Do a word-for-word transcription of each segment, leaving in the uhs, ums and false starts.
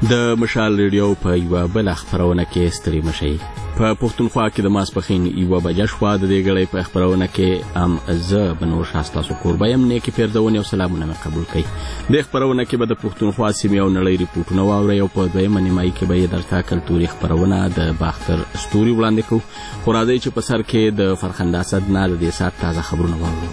د مشال ریډیو په یوه بله خپرونه کې ستړي مشئ. په پښتونخوا کې د ماسپښین یوه بجه شوه. د دې ګړۍ په خپرونه کې هم زه بنور شاه ستاسو کوربه یم. نیکې پیرزونې او سلامونه مې قبول کړئ. دې خپرونه کې به د پښتونخوا سیمې او نړۍ ریپورټونه واورئ او په دویمه نیمایي کې به یې درته کلتوري خپرونه د باختر ستوري وړاندې کوو. خو راځئ چې په سر کې د فرخنده اسد نه د دې ساعت تازه خبرونه واورو.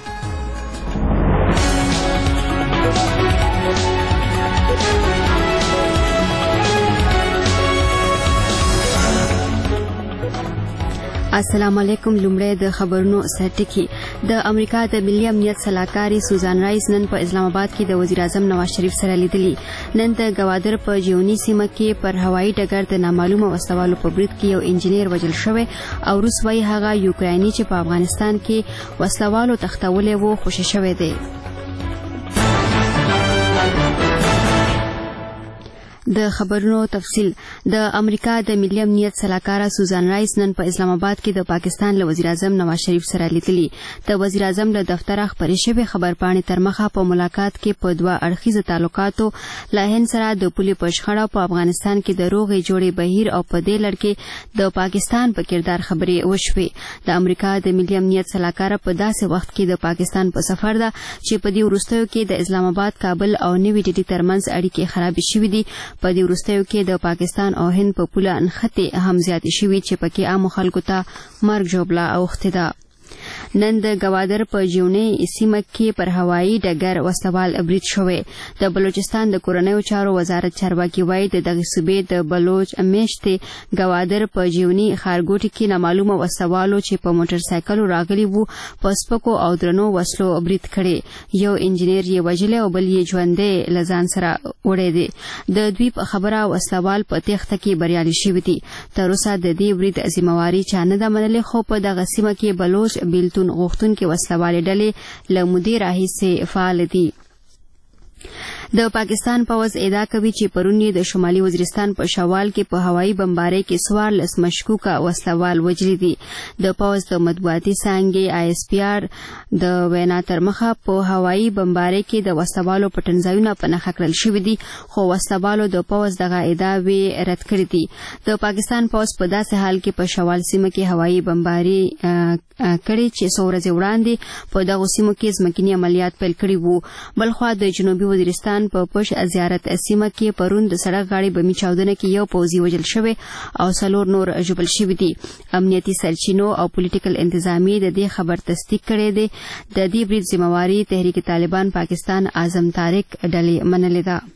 السلام علیکم. لومړی د خبرونو سرټکی. د امریکا د ملي امنیت سلاکاري سوزان رایس نن په اسلام آباد کې د وزیر اعظم نواز شریف سره لیدلی. نن د گوادر په جیونی سیمه کې پر هوایي ډګر د نامعلومه وسوالو په برید کې یو انجینیر وژل شوی او روس وايي هغه یوکرایني چې په افغانستان کې وسوالو تختولې وو خوشی شوی دی. د خبرونو تفصیل. د امریکا د ملي امنیت سلاکاره سوزان رایس نن په اسلام آباد کې د پاکستان له وزیر اعظم نواز شریف سره لیدلی. د وزیر اعظم له دفتره خبرې شوې خبرپاڼې تر مخه په ملاقات کې په دوه اړخیزه تعلقاتو له هند سره د پولې په شخړه په افغانستان کې د روغې جوړې بهیر او په دې لړ کې د پاکستان په کردار خبرې وشوې. د امریکا د ملي امنیت سلاکاره په داسې وخت کې د پاکستان په سفر ده چې په دې وروستیو کې د اسلام آباد کابل او نوي ډیلي ترمنځ اړیکې خرابې شوې دي. په دې وروستیو کې د پاکستان او هند په پوله نښتې هم زیاتې شوي چې پکې عامو خلکو ته مرګ ژوبله اوښتې ده. نن د گوادر په جیونی سیمه کې پر هوایي ډګر وسوال برید شوی. د بلوچستان د کورنیو چارو وزارت چارواکي وایي د دغه صوبې د بلوچ میشتې گوادر په جیونی ښارګوټي کې نامعلومه وسوالو چې په موټر سایکلو راغلي وو په سپکو او درنو وسلو برید کړی. یو انجینیر یې وژلی او بل یې ژوندی له ځان سره وړی دی. د دوی په خبره وسوال په تېښته کې بریالي شوي دي. تر اوسه د دې برید ذمهواري چا نه ده منلې خو په دغه سیمه کې بلوچ بیلتون غوښتونکي وسلوالې ډلې له مودې راهیسې فعال دي. د پاکستان پوځ ادعا کوي چې پرون یې د شمالي وزیرستان په شوال کې په هوایي بمبارۍ کې څوارلس مشکوکه وسلوال وژلي دي. د پوځ د مطبوعاتي څانګې آی اس پی آر د وینا تر مخه په هوایي بمبارۍ کې د وسلوالو پټنځایونه په نښه کړل شوي دي خو وسلوالو د پوځ دغه ادعاوې رد کړې دي. د پاکستان پوځ په داسې حال کې په شوال سیمه کې هوایي بمباري کړې چې څو ورځې وړاندې په دغو سیمو کې ځمکني عملیات پیل کړي وو. بلخوا د جنوبي وزیرستان په پش زیارت سیمه کې پرون د سړک غاړې بمي چاودنه کې یو پوځي وژل شوی او څلور نور ژوبل شوي دي. امنیتي سرچینو او پولیټیکل انتظامیې د دې خبر تصدیق کړی دی. د دې برید ذمهواري تحریک طالبان پاکستان اعظم طارق ډلې منلې ده.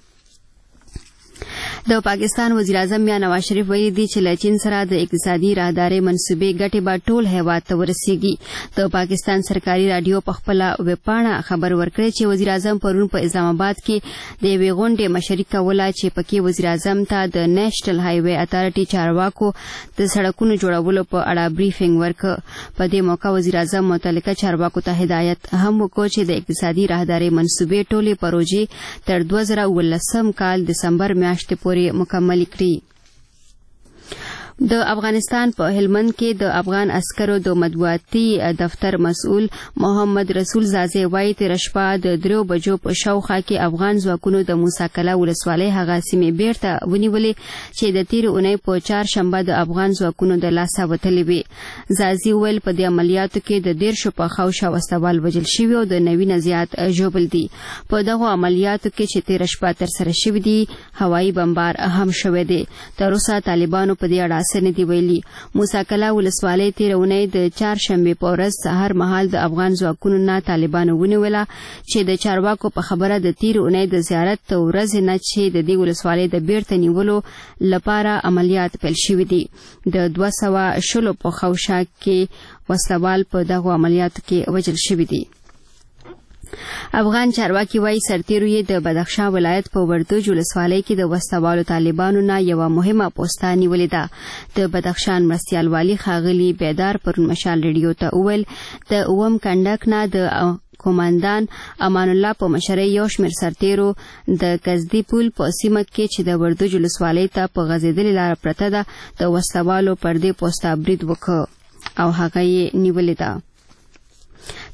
د پاکستان وزیر اعظم یا نواز شریف ویلي دي چې له چین سره د اقتصادي راهدارۍ منصوبې ګټې به ټول هیواد ته ورسیږي. د پاکستان سرکاري راډیو په خپله ویبپاڼه خبر ورکړی چې وزیر اعظم پرون په اسلام آباد کې د یوې غونډې مشري کوله چې پکې وزیر اعظم ته د نیشنل های وی اتارټي چارواکو د سړکونو جوړولو په اړه بریفینګ ورکړ. په دې موقع وزیر اعظم متعلقه چارواکو ته هدایت هم وکړ چې د اقتصادي راهدارۍ منصوبې ټولې پروژې تر دوه زره اوولسم کال دسمبر میاشتې پورې مکمل کړي. د افغانستان په هلمند کې د افغان عسکرو د مطبوعاتي دفتر مسؤل محمد رسول زازی وایي تېره شپه د دریو بجو په شاوخوا کې افغان ځواکونو د موسی کلا ولسوالۍ هغه سیمې بیرته ونیولې چې د تېرې اونۍ په چهارشنبه د افغان ځواکونو د لاسه وتلې وې. زازی ویل په دې عملیاتو کې د دېرشو په خاوشه وسوال وژل شوي او د نوي نه زیات ژوبل دي. په دغو عملیاتو کې چې تېره شپه ترسره شوي دي هوایي بمبار هم شوی دی. تر اوسه طالبانو په دې اړه څه نه دي ویلي. موسی کلا ولسوالۍ تېره اونۍ د چهارشنبې په ورځ سهار مهال د افغان ځواکونو نه طالبانو ونیوله چې د چارواکو په خبره د تېرې اونۍ د زیارت د ورځې نه چې د دې ولسوالۍ د بیرته نیولو لپاره عملیات پیل شوي دي. د دوه سوه شلو په خاوشه کې وسلوال په دغو عملیاتو کې وژل شوي دي. افغان چارواکي وایي سرتیرو یې د بدخشان ولایت په وردوج ولسوالۍ کې د وسلوالو طالبانو نه یوه مهمه پوسته نیولې ده. د بدخشان مرستیال والي ښاغلي بیدار پرون مشال ریډیو ته وویل د اووم کنډک نه د کوماندان امان الله په مشرۍ یو شمېر سرتیرو د کزدي پول په سیمه کې چې د وردوج ولسوالۍ ته په غځېدلې لاره پرته ده د وسلوالو پر دې پوسته برید وکړ او هغه یې نیولې ده.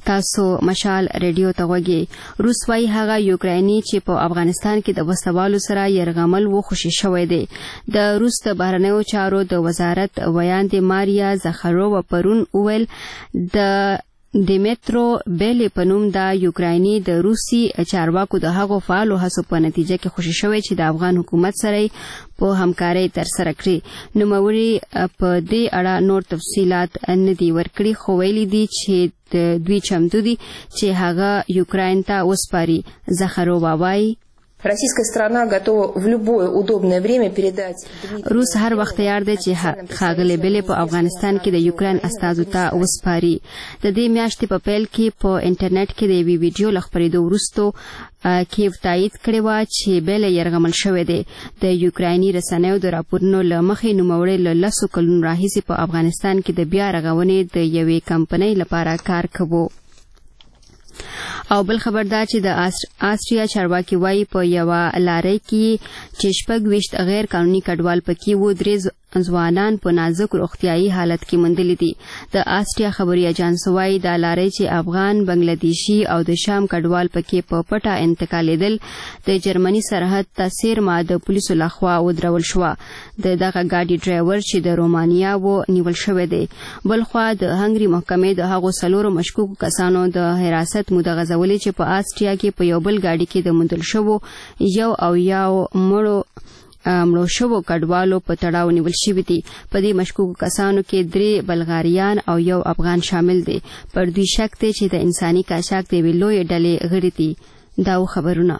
تاسو مشال ریډیو ته وګورئ. روس وايي هغه یوکرایني چې په افغانستان کې د وسوالو سره يرغمل و خوشي شوی دی. د روس د بهرنیو چارو د وزارت ویاندې ماریا زخارووا پرون وویل د دیمیترو بیلی په نوم د یوکرایني د روسي چارواکو د هغو فعالو هڅو په نتیجه کې خوشي شوی چې د افغان حکومت سره په همکارۍ ترسره کړي. نوموړي په دې اړه نور تفصيلات نه دي ورکړي، خو ویلي دي چې دوی چمتو دي چې هغه یوکراین ته وسپاري. زخارووا وایي Российская сторона готова в любое удобное время передать. روس هر وخت تیار دی چې ښاغلي بیلی په افغانستان کې د یوکراین استازو ته وسپاري. د دې میاشتې په پیل کې په انټرنیټ کې د یوې ویډیو له خپرېدو وروسته کیف تایید کړې وه چې بیلی یرغمل شوی دی. د یوکرایني رسنیو د راپورونو له مخې نوموړی له لسو کلونو راهیسې په افغانستان کې د بیا رغونې د یوې کمپنۍ لپاره کار کوي. او بل خبر دا چې د آسټریا چارواکي وایي په یوه لارۍ کې چې شپږ ویشت غیر قانوني کډوال پکې وو، درې ځوانان په نازک روغتیایي حالت کې موندلي دي. د آسټریا خبري اجانس وایي دا لارۍ چې افغان، بنگلادیشي او د شام کډوال پکې په پټه انتقالېدل د جرمني سرحد ته څیرمه د پولیسو لخوا ودرول شوه. د دغه ګاډي ډرایور چې د رومانیا و نیول شوی دی. بلخوا د هنګري محکمې د هغو څلورو مشکوکو کسانو د حراست موده غځولې چې په آسټریا کې په یو بل ګاډي کې د موندل شوو یو او یو مړو مړو شوو کډوالو په تړاو نیول شوي دي. په دې مشکوکو کسانو کې درې بلغاریان او یو افغان شامل دي. پر دوی شک دی چې د انساني قاچاق د یوې لویې ډلې غړي دي. دا خبرونه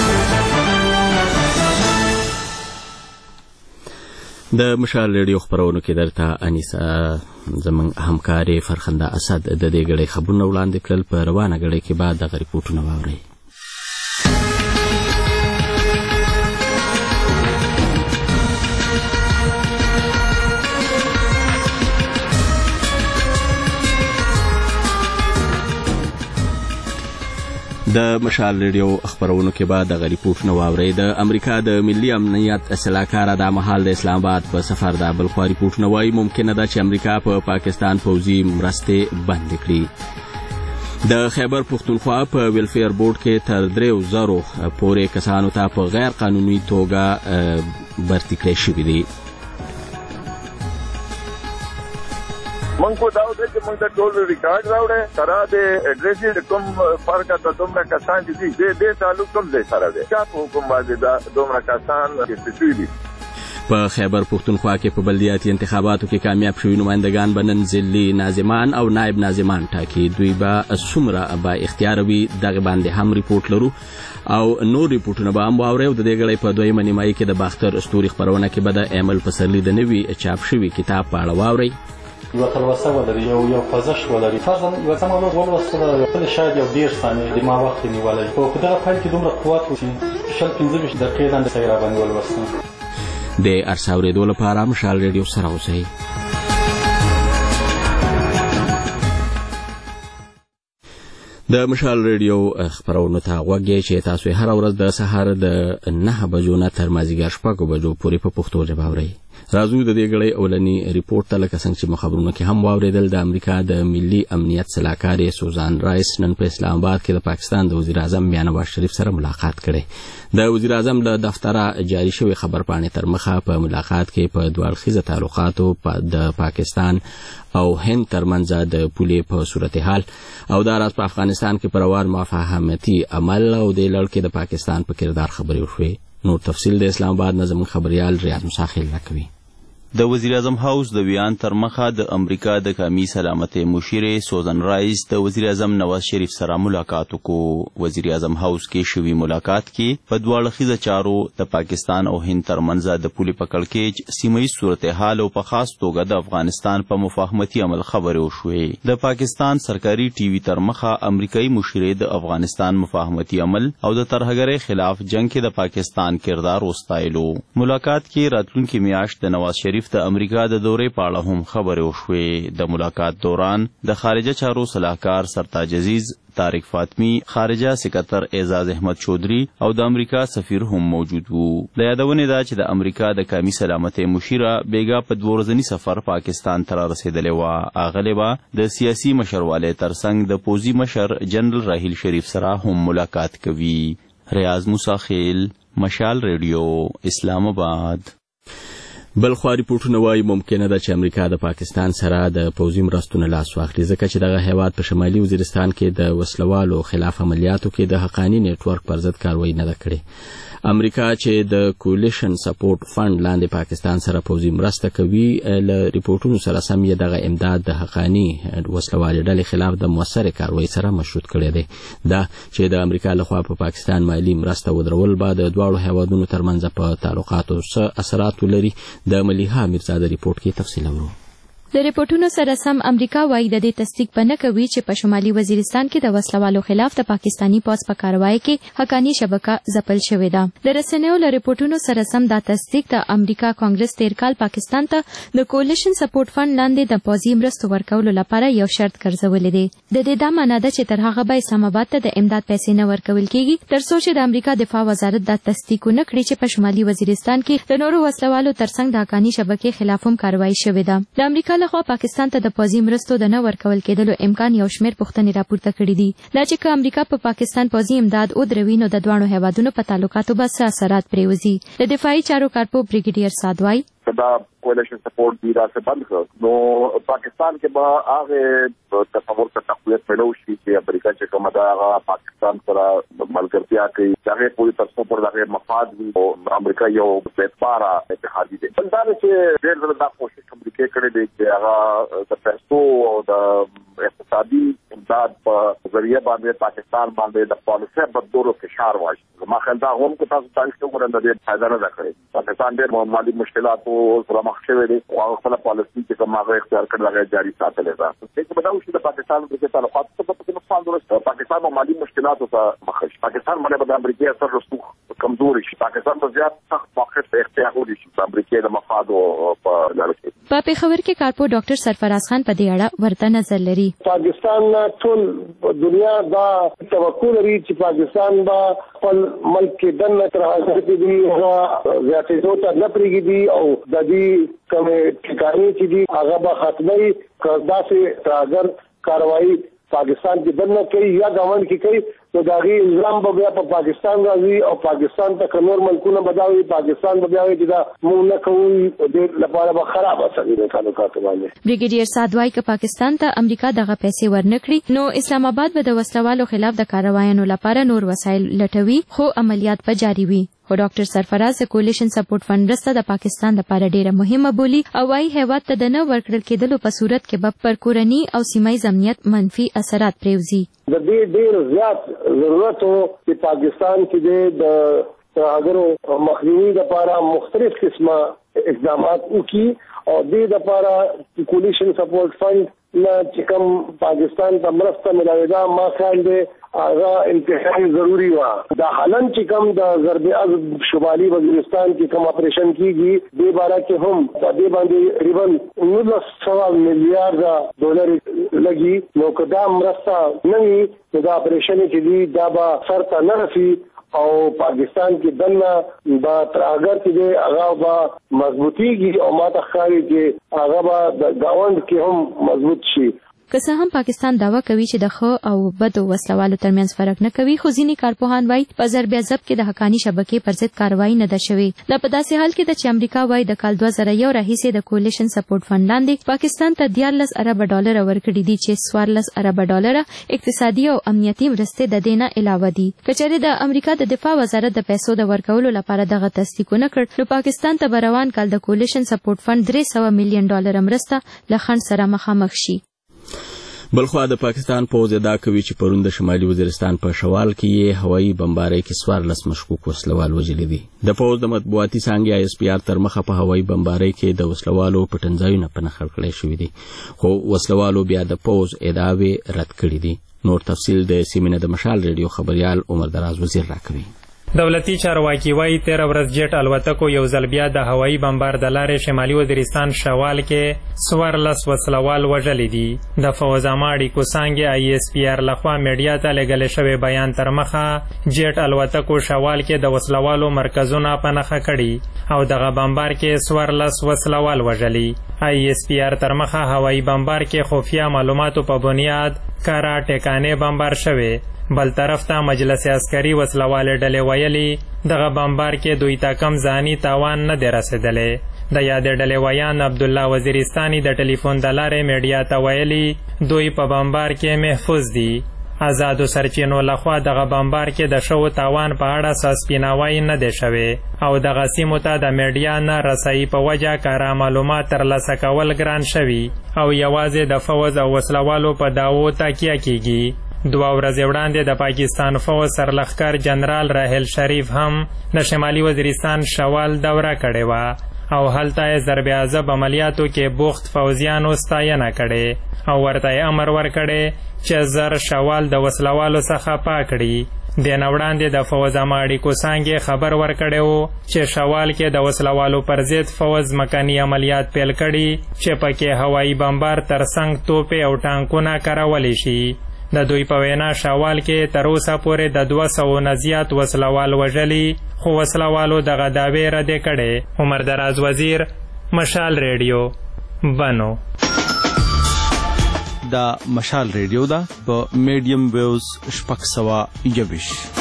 د مشال ریډیو خبرونو کې درته انیسه زموږ همکارې فرخنده اسد د دې غړي خبرونه وړاندې کړل. په روانه غړي کې بعد دغه ریپورټونه واورئ. د مشال ریډیو خبرونو کې بعد دغه ریپورټونه واورئ. د امریکا د ملي امنیت سلاکاره دا مهال د اسلام آباد په سفر ده. بلخوا ریپورټونه وایي ممکنه ده چې امریکا په پا پاکستان پوځي مرستې بندې کړي. د خیبر پختونخوا په ویلفیر بورډ کې تر دریو زرو پورې کسانو ته په غیر قانوني توګه برتي کړی شوي دي. من کو داو دې چې موږ ته ټول ریکارډ راوړې سره د اډرس کوم فرق ته دومره کسان دي دې دې تعلق کوم ځای سره دی چې په حکومت باندې دا دومره کسان چې شوي. په خیبر پختونخوا کې په بلدیاتي انتخاباتو کې کامیاب شوي نمائندگان به نن ضلعي ناظمان او نائب ناظمان ټاکي. دوی به څومره با اختیار وي دغه باندې هم ریپورټ لرو او نور ریپورټونه به هم واورئ. د دې غړي په دویمه نیمایي کې د باختر استوري خبرونه کې به د ایمل پسرلي د نوي چاپ شوي کتاب په اړه واورئ. یو تلوسه ولري یو یو خوځښت ولري. فرضاً یو ځما ولوستله شاید یو دېرش ثانیې د ما وخت نیولی خو په دغه پیل کې دومره قوت و چې شل پنځه ویشت دقیقې لاندې سړی راباندې ولوستم. د ارس اورېدو لپاره مشال ریډیو سره اوسئ. د مشال ریډیو خبرونو ته غوږ یې چې تاسو یې هره ورځ د سهار د نهه بجو نه تر مازدیګر شپږو بجو پورې په پښتو ژبه اورئ. راځو د دې غړي اولنی ریپورت ته لکه څنګه چې مخابرونو کې هم واوریدل. د امریکا د ملي امنیت سلاکارې سوزان رایس نن په اسلام آباد کې د پاکستان د وزیر اعظم میاں نواز شریف سره ملاقات کړي. د وزیر اعظم له دفتره جاری شوی خبرپاڼې تر مخه په ملاقات کې په دوه اړخیزه تعلقاتو د پاکستان او هند ترمنځ د پولې په صورتحال او د راز په افغانستان کې پروار مفاهمتي عمل او د لړ کې د پاکستان په کردار خبرې وشوي. نور تفصیل د اسلام آباد نظم خبريال ریاض مساخیل راکوي. د وزیر اعظم هاوس د ویان تر مخه د امریکا د قومي سلامتۍ مشیر سوزن رایس د وزیر اعظم نواز شریف سره ملاقات وکړو. وزیر اعظم هاوس کې شوی ملاقات کې په دوه اړخیزه چارو د پاکستان او هند ترمنځ د پولې په کړکېچ سیمه‌ییز صورتحال او په خاص توګه د افغانستان په مفاهمتي عمل خبرې وشوې. د پاکستان سرکاري ټي وي تر مخه امریکایي مشیر د افغانستان مفاهمتي عمل او د ترهګرۍ خلاف جنگ کې د پاکستان کردار وستایلو. ملاقات کې راتلونکي میاشت د نواز شریف د امریکا د دورې په اړه هم خبرې وشوې. د ملاقات دوران د خارجه چارو صلاحکار سرتاج عزیز طارق فاطمی، خارجه سکرټر اعزاز احمد چودھری او د امریکا سفیر هم موجود وو. د یادونې ده چې د امریکا د قومي سلامتۍ مشیره بیګا په دوه ورځني سفر پاکستان ته رسېدلې وه. اغلې به د سیاسي مشروالۍ ترڅنګ د پوځي مشر جنرال راحیل شریف سره هم ملاقات کوي. ریاض موسی خیل، مشال ریډیو، اسلام آباد. بلخوا ریپورټونه وایي ممکنه ده چې امریکا د پاکستان سره د پوځي مرستو نه لاس واخلي ځکه چې دغه هیواد په شمالي وزیرستان کې د وسلوالو خلاف عملیاتو کې د حقاني نیټورک پر ضد کاروایی نه ده کړې. امریکا چې د کولیشن سپورټ فند لاندې پاکستان سره پوځي مرسته کوي له ریپورټونو سره سم یې دغه امداد د حقاني وسلوالې ډلې خلاف د موثرې کاروایی سره مشروط کړی دی. دا چې د امریکا لخوا په پا پاکستان مالي مرسته ودرول به د دواړو هیوادونو ترمنځ په تعلقاتو څه اثرات ولري. د ملیحه میرزا د ریپورت کې تفصیل اورو. د ریپورتونو سره سم امریکا وايي د دې تصدیق پنه کوي چې په شمالي وزیرستان کې د وسلوالو خلاف د پاکستانی پوځ په کاروایی کې حقانی شبکه ځپل شوې ده. د رسنیو له ریپورتونو سره سم دا تصدیق د امریکا کانګرس تیر کال پاکستان ته د کولیشن سپورټ فند لاندې د پوځي مرستو ورکولو لپاره یو شرط ګرځولې دی. د دې دا معنی ده چې تر هغه به اسلام آباد ته د امداد پیسې نه ورکول کیږي تر څو چې د امریکا دفاع وزارت دا تصدیق نه کړي چې په شمالي وزیرستان کې د نورو وسلوالو ترڅنګ د حقانی شبکې خلاف هم کاروایی شوې ده. د امریکا لخوا پاکستان ته د پوځي مرستو د نه ورکول کېدلو امکان یو شمېر پوښتنې راپورته کړي دي. دا چې که امریکا په پاکستان پوځي امداد ودروي نو د دواړو هیوادونو په تعلقاتو به څه اثرات پرېوځي. د دفاعي چارو کارپو بریګیډیر سادوای دا کولیشن سپورټ دی را څخه بند کړ نو پاکستان کې به هغه تصور ته تقویت پیدا وشي چې امریکا چې کومه دا هغه پاکستان سره ملګرتیا کوي هغه پوری تاسو پر دغه مفاد وي او امریکا یو پېټپارا اتحادی دی. دا چې ډېر ډېر دا کوشش امریکا کړې دی چې هغه د پیسو او د اقتصادي امداد په ذریعہ باندې پاکستان باندې د پالیسي بدلولو فشار واچي. ما خیال دا هم که تاسو تاریخ وګورئ د دې فائدہ نه کړی. پاکستان ډېر مالي مشکلات او سره مخ شوی دی او خپل پالیسي چې کوم هغه اختیار کړل هغه جاری ساتلې ده. چې په دا وشي د پاکستان د تعلقات څخه په نقصان درسته. پاکستان مالي مشکلات او مخ شي. پاکستان باندې د امریکا سره رسوخ کمزوري شي. پاکستان په زیات سخت موقف اختیار ولري چې امریکا د مفاد او په لاره کې. په پیښور کې کارپو ډاکټر سرفراز خان په دې اړه ورته نظر لري. پاکستان ټول دنیا دا توقع لري چې پاکستان با خپل ملک کې دنه تر هغه چې دی هغه زیاتې ته نه پریږدي او د دې کومه ټکانې چې دی هغه به ختمي کړدا سي تراګر کاروایی پاکستان کې دنه کوي یا ګاونډ کې کوي نو دا غي الزام به بیا په پاکستان راځي او پاکستان ته نور ملکونه بداوي پاکستان به بیا چې دا مونږ نه کوو د لپاره به خراب اثر دی تعلقات باندې. بریګیډیر سادوای که پاکستان ته امریکا دغه پیسې ورنکړي نو اسلام آباد به د وسلوالو خلاف د کاروایانو لپاره نور وسایل لټوي خو عملیات به جاری وي. خو ډاکټر سرفراز د کولیشن سپورټ فند رسته د پاکستان لپاره ډیره مهمه بولی او وايي هیواد ته د نه ورکړل کېدلو په صورت کې به پر کورنی او سیمایي امنیت منفي اثرات پرېوځي. د دې ډیر زیات ضرورت وو چې پاکستان کې د ترهګرو مخنیوي لپاره مختلف قسمه اقدامات وکړي او د لپاره کولیشن سپورټ فند نه چې کوم پاکستان ته مرسته ملایي دا ما خیال دی هغه انتهایی ضروری و. دا حالن چې کوم د ضرب عضب شمالي وزیرستان کې کوم اپریشن کیږي د بارا کې هم په دې باندې تقریبا نولس سوه میلیارډ ډالر لګي نو کدا مرسته نه وي دا اپریشن چې دی دا به سر ته نه رسي او پاکستان کې دنه با تراګر کې هغه با مضبوطیږي او ماته ښکاري چې هغه با د گاوند کې هم مضبوط شي. که څه هم پاکستان دعوا کوي چې د ښه او بدو وسلوالو ترمنځ فرق نه کوي خو ځینې کارپوهان وایي په ضرب عضب کې د حقاني شبکې پر ضد کاروایی نه ده شوې. دا په داسې حال کې ده چې امریکا وایي د کال دوه زره یو راهیسې د کولیشن سپورټ فند لاندې پاکستان ته دیارلس اربه ډالر ورکړي دي چې څوارلس اربه ډالر اقتصادي او امنیتي مرستې د دې نه علاوه دي. که چېرې د امریکا د دفاع وزارت د پیسو د ورکولو لپاره دغه تصدیق ونه کړ نو پاکستان ته به روان کال د کولیشن سپورټ فند درې سوه میلیون ډالر مرسته له خنډ سره مخامخ شي. بلخوا د پاکستان پوځ ادعا کوي چې پرون د شمالي وزیرستان په شوال کې یې هوایي بمبارۍ کې څوارلس مشکوک وسلوال وژلي دي. د پوځ د مطبوعاتي څانګې آی اس پی آر تر مخه په هوایي بمبارۍ کې د وسلوالو پټنځایونه په نښه کړی شوي دي خو وسلوالو بیا د پوځ ادعاوې رد کړي دي. نور تفصیل د سیمینه د مشال ریډیو خبريال عمر دراز وزیر راکوي. دولتي چارواکي وایي تېره ورځ جیټ الوتکو یو ځل بیا د هوایي بمبار د لارې شمالي وزیرستان شوال کې څوارلس وسلوال وژلي دي. د فوز عامه اړیکو څانګې آی ایس پي آر لخوا میډیا ته لېږلی شوی بیان تر مخه جیټ الوتکو شوال کې د وسلوالو مرکزونه په نښه کړي او دغه بمبار کې څوارلس وسلوال وژلي. آی ایس پي آر تر مخه هوایي بمبار کې خفیه معلوماتو په بنیاد کارا ټکانې بمبار شوی. بل طرف ته مجلس عسکري وسلوالې ډلې ویلي دغه بمبار کې دوی ته کم ځاني تاوان نه دی رسېدلی. د یادې ډلې ویان عبدالله وزیرستاني د ټلیفون د لارې میډیا ته ویلي دوی په بمبار کې محفوظ دي. آزادو سرچینو لخوا دغه بمبار کې د شوو تاوان په اړه څه سپیناوی نه دی شوی او دغه سیمو ته د میډیا نه رسایي په وجه کاره معلومات ترلاسه کول ګران شوي او یوازې د فوز او وسلوالو په دعوو تکیه کیږي. دوه ورځې وړاندې د پاکستان فوج سرلښکر جنرال راحل شریف هم د شمالي وزیرستان شوال دوره کړې وه او هلته یې ضرب عذاب عملیاتو کې بوخت فوجیانو ستاینه کړې او ورته یې امر ورکړی چې زر شوال د وسلوالو څخه پاک کړي. دې نه وړاندې د فوج عامه اړیکو څانګې خبر ورکړی و چې شوال کې د وسلوالو پر ضد فوج مکاني عملیات پیل کړي چې پکې هوایي بمبار ترڅنګ توپې او ټانکونه کارولی شي. د دوی په وینا شوال کې تر اوسه پورې د دوه سوو نه زیات وسلوال وژلي خو وسلوالو دغه دعوې ردې کړې. عمر دراز وزیر، مشال ریډیو، بنو. دا مشال ریډیو ده په میډیم ویوز شپږ سوه یوویشت.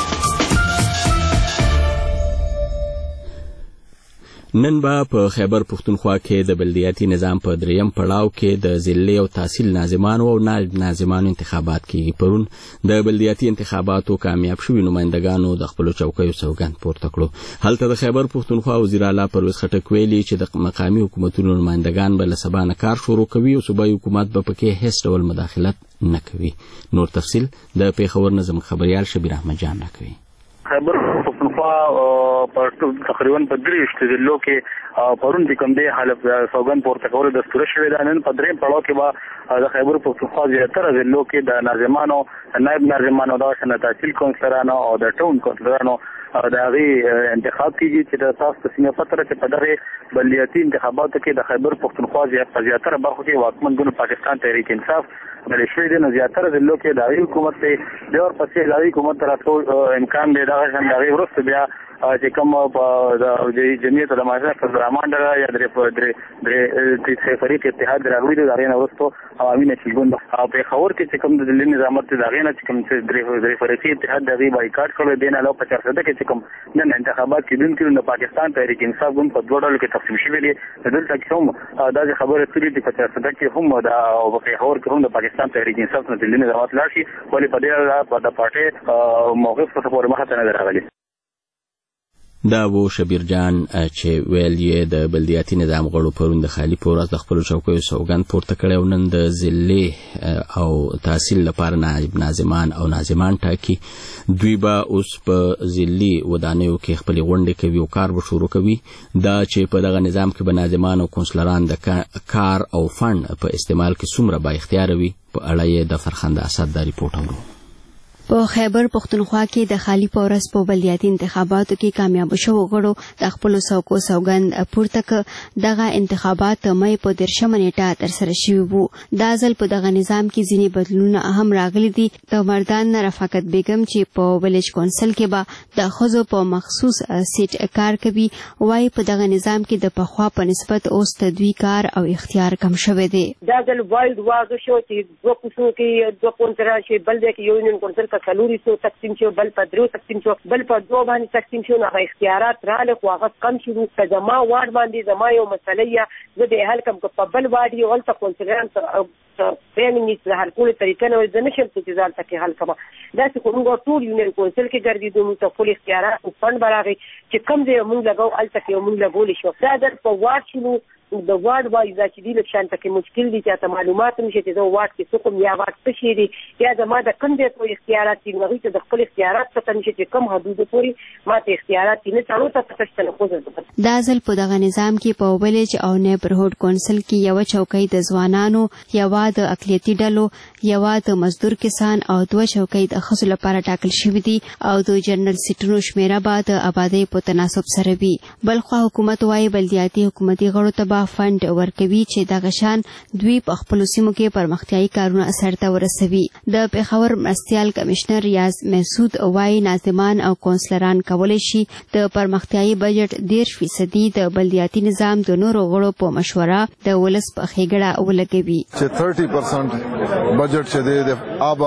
نن به په خیبر پښتونخوا کې د بلدیاتي نظام په دریم پړاو کې د ضلعي او تحصیل ناظمانو او نائب ناظمانو انتخابات کېږي. پرون د بلدیاتي انتخاباتو کامیاب شوي نمایندګانو د خپلو چوکیو سوګند پورته کړو. هلته د خیبر پښتونخوا وزیر اعلی پرویز خټک ویلي چې د مقامي حکومتونو نمایندګان به له سبا نه کار شروع کوي او صوبایي حکومت به پکې هیڅ ډول مداخلت نه کوي. نور تفصیل د پیښور نه زموږ خبریال شبیر احمد جان راکوي. خیبر پښتونخوا په تقریبا په دریشت ضلعو کې پرون د کوم دی حالت سوګند پورته کول دستور شوی دا. نن په دریم پړاو کې به د خیبر پښتونخوا زیاتره ضلعو کې د ناظمانو، نائب ناظمانو، د تحصیل کونسلرانو او د ټاون کونسلرانو د هغې انتخاب کېږي چې د تاسو ته څنګه پته ده چې په دغې بلدیاتي انتخاباتو کې د خیبر پښتونخوا په زیاتره برخو کې واکمن ګوند پاکستان تحریک انصاف بلې شوي دي. نو زیاتره ضلعو کې د هغې حکومت دی بیا ورپسې د هغې حکومت ته راتلو امکان دی. دغه شان د هغې وروسته بیا چې کوم په جمعیت علماء فضلرحمان ډله یا درې فریق اتحاد راغلي دي د هغې نه وروستو عوامي نشیل ګوند او پېښور کې چې کوم د ضلعي نظامت دی د هغې نه چې کوم درې فریقي اتحاد د هغې بایکاټ کړی دی. نه علاوه په چارسده کې چې کوم نن انتخابات کېدونکي د پاکستان تحریک انصاف ګوند په دوه ډلو کې تقسیم شوي دي. دلته کې هم داسې خبرې تللي دي په چارسده کې هم او په پېښور کې هم د پاکستان تحریک انصاف نه ضلعي نظامت لاړ شي ولې په دې اړه د پارټۍ موقف څخه پورې مخه ته نه دی راغلی. دا و شبیر جان چې ویل یې د بلدیاتي نظام غړو پرون د خالي په ورځ د خپلو چوکیو سوګند پورته کړی او نن د ضلعي او تحصیل لپاره نائب ناظمان او ناظمان ټاکي. دوی به اوس په ضلعي ودانیو کې خپلې غونډې کوي او کار به شروع کوي. دا چې په دغه نظام کې به ناظمان او کونسلران د کار او فنډ په استعمال کې څومره با اختیاره وي په اړه یې د فرخنده اسد دا ریپورټ اورو. په خیبر پښتونخوا کې د خالي په ورځ په بلدیاتي انتخاباتو کې کامیاب شوو غړو د خپلو څوکو سوګند پورته کړ. دغه انتخابات د مې په دېرشمه نیټه ترسره شوي وو. دا ځل په دغه نظام کې ځینې بدلونونه هم راغلي دي. د مردان رفاقت بیګم چې په ویلج کونسل کې به د ښځو په مخصوص سیټ کار کوي وایي په دغه نظام کې د پخوا په نسبت اوس تدوی کار او اختیار کم شوی دی. دا ځل وایلډ واضح شو چې دوه کوڅو کې دوه کونسلران شي بل دی کې یو یونین کونسل په څلورو سو تقسیم شو بل په درو تقسیم شو بل په دوه باندې تقسیم شو. هغه اختیارات راغله خو هغه کم شو. که زما وارډ باندې زما یو مسله یا زه د حل کوم په بل وارډ یو هلته کونسلران ټریننګ د حل کولو طریقه نه زه نشم چې ځان ته حل کوم. داسې خو موږ ټول یونین کونسل کې ګرځېدو موږ ته ټول اختیارات او فنډ به راغی چې کم ځای موږ لګو هلته کې موږ لګولی شو. دا در په وارډ شنو د وارډ وایز چې دی لکشان ته مشکل دي چې ته معلومات نشي چې د وارډ کې څه کوم یا وارډ څه شي دي یا د ما د کوم ځای په اختیارات دي نو چې د خپل اختیارات څخه نشي چې کوم حدود پورې ما ته اختیارات دي نه څلو ته څه نه کوزه دا ځل په دغه نظام کې په ویلج او نیبرهوډ کونسل کې یو چوکۍ د ځوانانو، یو د اقلیتي ډلو، یو د مزدور کسان او دوه چوکۍ د ښځو لپاره ټاکل شوې دي او د جنرال سیټونو شمیره به د آبادۍ په تناسب سره وي. بلخوا حکومت وايي بلدیاتي حکومتي غړو ته به فنډ ورکوي چې دغه شان دوی په خپلو سیمو کې پرمختیایي کارونه سرته ورسوي. د پېښور مرستیال کمشنر ریاض محسود وايي ناظمان او کونسلران کولی شي د پرمختیایي بجټ دېرش فیصدي د بلدیاتي نظام د نورو غړو په مشوره د ولس په ښېګړه ولګوي چې ثلاثين پرسنټ بجټ چې دی د آبا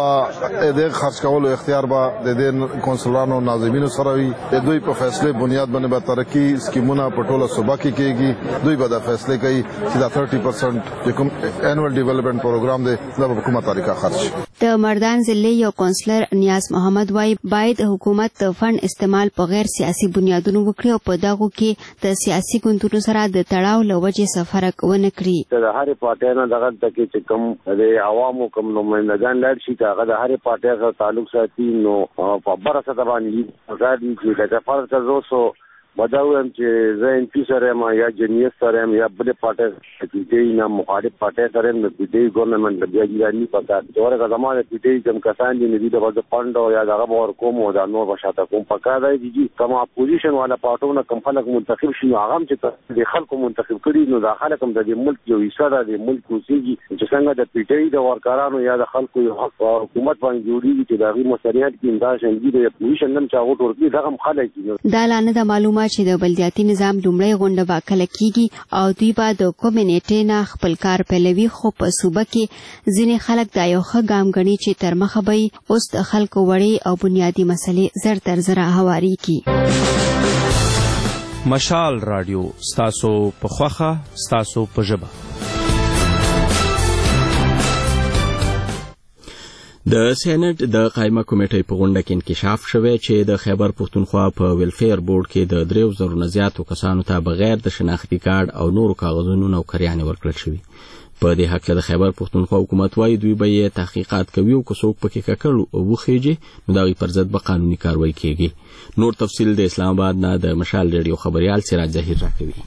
د خرج کولو اختیار به د دې کونسلرانو ناظمینو سره وي. دوی په فیصله بنیاد باندې به ترقی سکیمونه په ټوله صوبه کې کېږي. دوی به دا فیصله کوي چې دا ثلاثين پرسنټ چې کوم انوال ډیولپمنٹ پروګرام دی دا په کومه طریقه خرج. د مردان ضلع یو کونسلر نیاز محمد وايي باید حکومت د فنډ استعمال په غیر سیاسي بنیادونو وکړي او په دغو کې د سیاسي ګوندونو سره د تړاو له وجې څخه فرق ونه کړي. د هرې پارټۍ نه دغه تکي چې کوم د عوامو کوم نمائندګان لاړ شي هغه د هرې پارټۍ سره تعلق ساتي نو په بره سطح باندې غواړي چې د فرض تاسو بداوم چې زه ان پی سره ما یا جنیت سره یا بل پارټۍ چې نه مخالف پارټۍ سره د دې ګورنمنت د بیاجی پکار دغه زمانه چې کوم کسان دي د دغه فند او یا دغه ور کوم او د نور بشاته کوم پکار دی چې کوم اپوزیشن والا پارټونه کوم خلک منتخب شي هغه چې د خلکو منتخب کړي نو د خلک هم د ملک یو حصہ د ملک اوسېږي چې څنګه د پی ټ ای د ورکارانو یا د خلکو یو حکومت باندې جوړیږي چې دغه مسؤلیت کې انداز شي د اپوزیشن نم چاغو ټورګي دغه خلک دي. دا لانه د معلومات چې د بلدیاتي نظام لومړی غونډه به کله کیږي او دوی به د کمیونټي نه خپل کار پیلوي خو په صوبه کې ځینې خلک دا یو ښه ګام ګڼي چې تر مخه به اوس د خلکو وړې او بنیادي مسلې زر تر زره هواري کی. مشال رادیو ستاسو په خوخه ستاسو په ژبه. د سېنات د قائمه کمیټې په غونډه کې انکشاف شوه چې د خیبر پښتونخوا په ویلفیر بورډ کې د دریو زرو نه زیاتو کسانو ته بغیر د شناختی کارت او نورو کاغذونو نوکریانې ورکړل شوې. په دې حق د خیبر پښتونخوا حکومت وايي دوی به تحقیقات کوي او که څوک پکې ککړ او وخیږي نو د پر ضد به قانوني کاروایی کیږي. نور تفصیل د اسلام آباد نه د مشال ریډیو خبريال سراج ظهیر راکوي.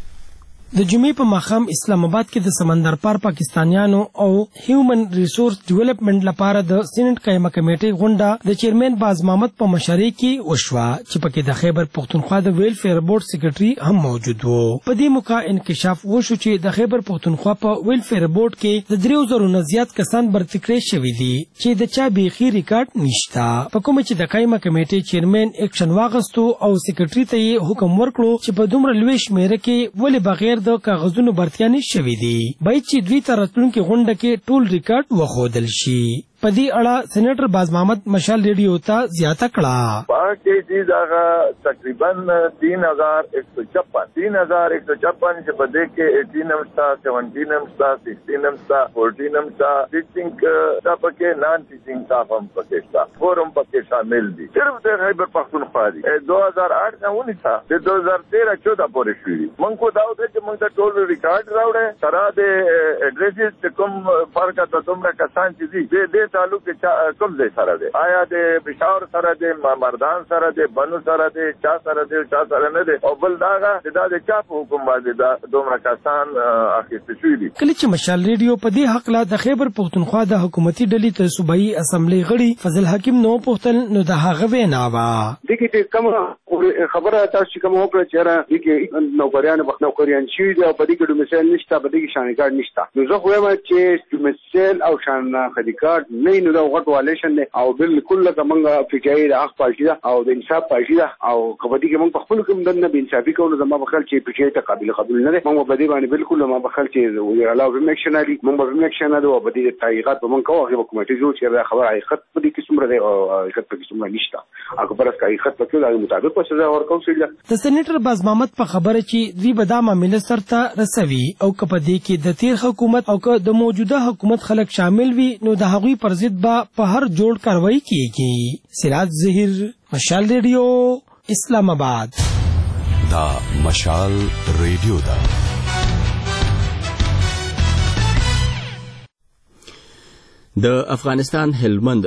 د جمعې په ماښام اسلام آباد کې د سمندر پار پاکستانیانو او هیومن ریسورس ډیولپمنٹ لپاره د سینټ قائمه کمیټې غونډه د چیرمن باز محمد په مشرۍ کې وشوه چې پکې د خیبر پښتونخوا د ویلفیر بورډ سیکریټري هم موجود وو. په دې موقع انکشاف وشو چې د خیبر پښتونخوا په ویلفیر بورډ کې د دریو زرو نه زیات کسان برتکړې شوي دي چې د چا بیخي ریکارډ نشته. په کومه چې د قائمه کمیټې چیرمن اکشن واغستو او سیکریټري ته یې حکم ورکړو چې په دومره لوی شمیره کې ولې بغیر د کاغذونو برتیا نشوي دي باید چې دوی ته راتلونکي غونډه کې ټول ریکارډ وښودل شي. په دې اړه سېنیټر باز محمد مشال ریډیو ته زیاته کړه. باقي دي دا تقریبا تین ہزار ایک سو چھپن تین ہزار ایک سو چھپن چې په دې کې eighteen نمستا seventeen نمستا sixteen نمستا fourteen نمستا ټیچنګ دا پکې نان ټیچنګ سټاف هم پکې شته فورم پکې شامل دي. صرف د خیبر پختونخوا دي دو ہزار آٹھ نه ونیسا د دو ہزار تیرہ چودہ پورې شوي. موږ کو دا وته چې موږ ته ټول ریکارډ راوړل سره د اډریسز چې کوم فرق ته دومره کسان چې دي د تعلق کوم ځای سره دی آیا د پېښور سره دی مردان سره دی بنو سره دی چا سره دی چا سره نه دی او بل داغه دا د چا په حکم باندې دا دومره کسان اخیستل شوي دي. کله چې مشال ریډیو په دې حق لا د خیبر پښتونخوا د حکومتي ډلې ته صوبایي اسمبلی غړي فضل حکیم نو پوښتل نو د هغه وینا وا دغه چې کوم خبره تاسو کوم وکړه چې را دغه نوکریان بخنو کوریان شي او په دې کې د مثال نشته په دې کې شانګار نشته. نو زه خو وایم چې مثال او شان خدیکار نه نو دا غټ والیشن دی او بالکل کومه فکرای د حق پارټي دا او د انصاف پارټي دا او کبدي کې موږ په خپل کوم دنه به انصافي کوو زما بخل چې فکرای ته قابل قبول نه دی. موږ په دې باندې بالکل ما بخل چې وی علاوه میکشنالي موږ به میکشنالي او په دې تحقیقات به موږ کوو هغه کومټي جوړ چې دا خبره حقیقت په دې کې څومره دی او حقیقت په کې څومره نشته هغه پر اساس حقیقت په کې د مطابق په سزا ورکوم. د سېنیټر باز محمد په خبره چې دوی به دا معاملې سرته رسوي او که په دې کې د تیر حکومت او که د موجوده حکومت خلک شامل وي نو د هغوی پر ضد به په هر جوړ کاروایی کیږي. سراج ظهیر مشال ریډیو اسلام آباد. دا مشال ریډیو دا د افغانستان هلمند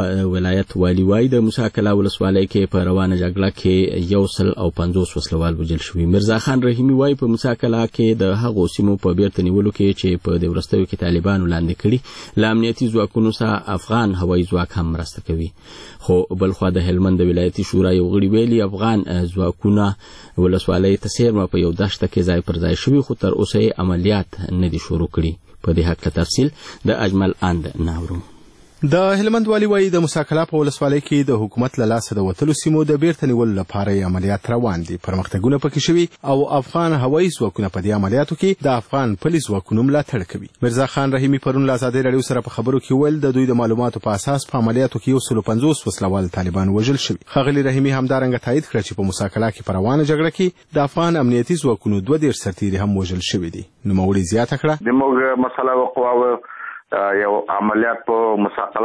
ولایت والی وای د موسی کلا ولسوالۍ کې په روانه جګړه کې یو سل او پنځوس وسلوال وژل شوي. مرزا خان رحیمي وای په موسی کلا کې د هغو سیمو په بیرته نیولو کې چې په دې وروستیو کې طالبانو لاندې کړي له امنیتي ځواکونو سره افغان هوایي ځواک هم مرسته کوي. خو بلخوا د هلمند ولایتي شورا یو غړي ویلي افغان ځواکونه ولسوالۍ ته څیرمه په یو دښته کې ځای پر ځای شوي خو تر اوسه یې عملیات نه دي شروع کړي. په دې حق تفصیل د اجمل اند ناورو. د هلمند والی وایي د موسی کلا په ولسوالۍ کې د حکومت له لاسه د وتلو سیمو د بیرته نیولو لپاره عملیات روان دي. پرمختګونه پکې شوي او افغان هوایي ځواکونه په دې عملیاتو کې د افغان پولیس ځواکونو ملاتړ کوي. مرزا خان رحیمي پرون له ازادۍ راډیو سره په خبرو کې ویل د دوی د معلوماتو په اساس په عملیاتو کې یو سل پنځوس وسلوال طالبان وژل شوي. ښاغلي رحیمي همدارنګه تایید کړه چې په موسی کلا کې په روانه جګړه کې د افغان امنیتي ځواکونو دوه دېرش سرتیري هم وژل شوي دي. نوموړي زیاته کړه د موږ مسله وقوه یو عملیات په موسی کلا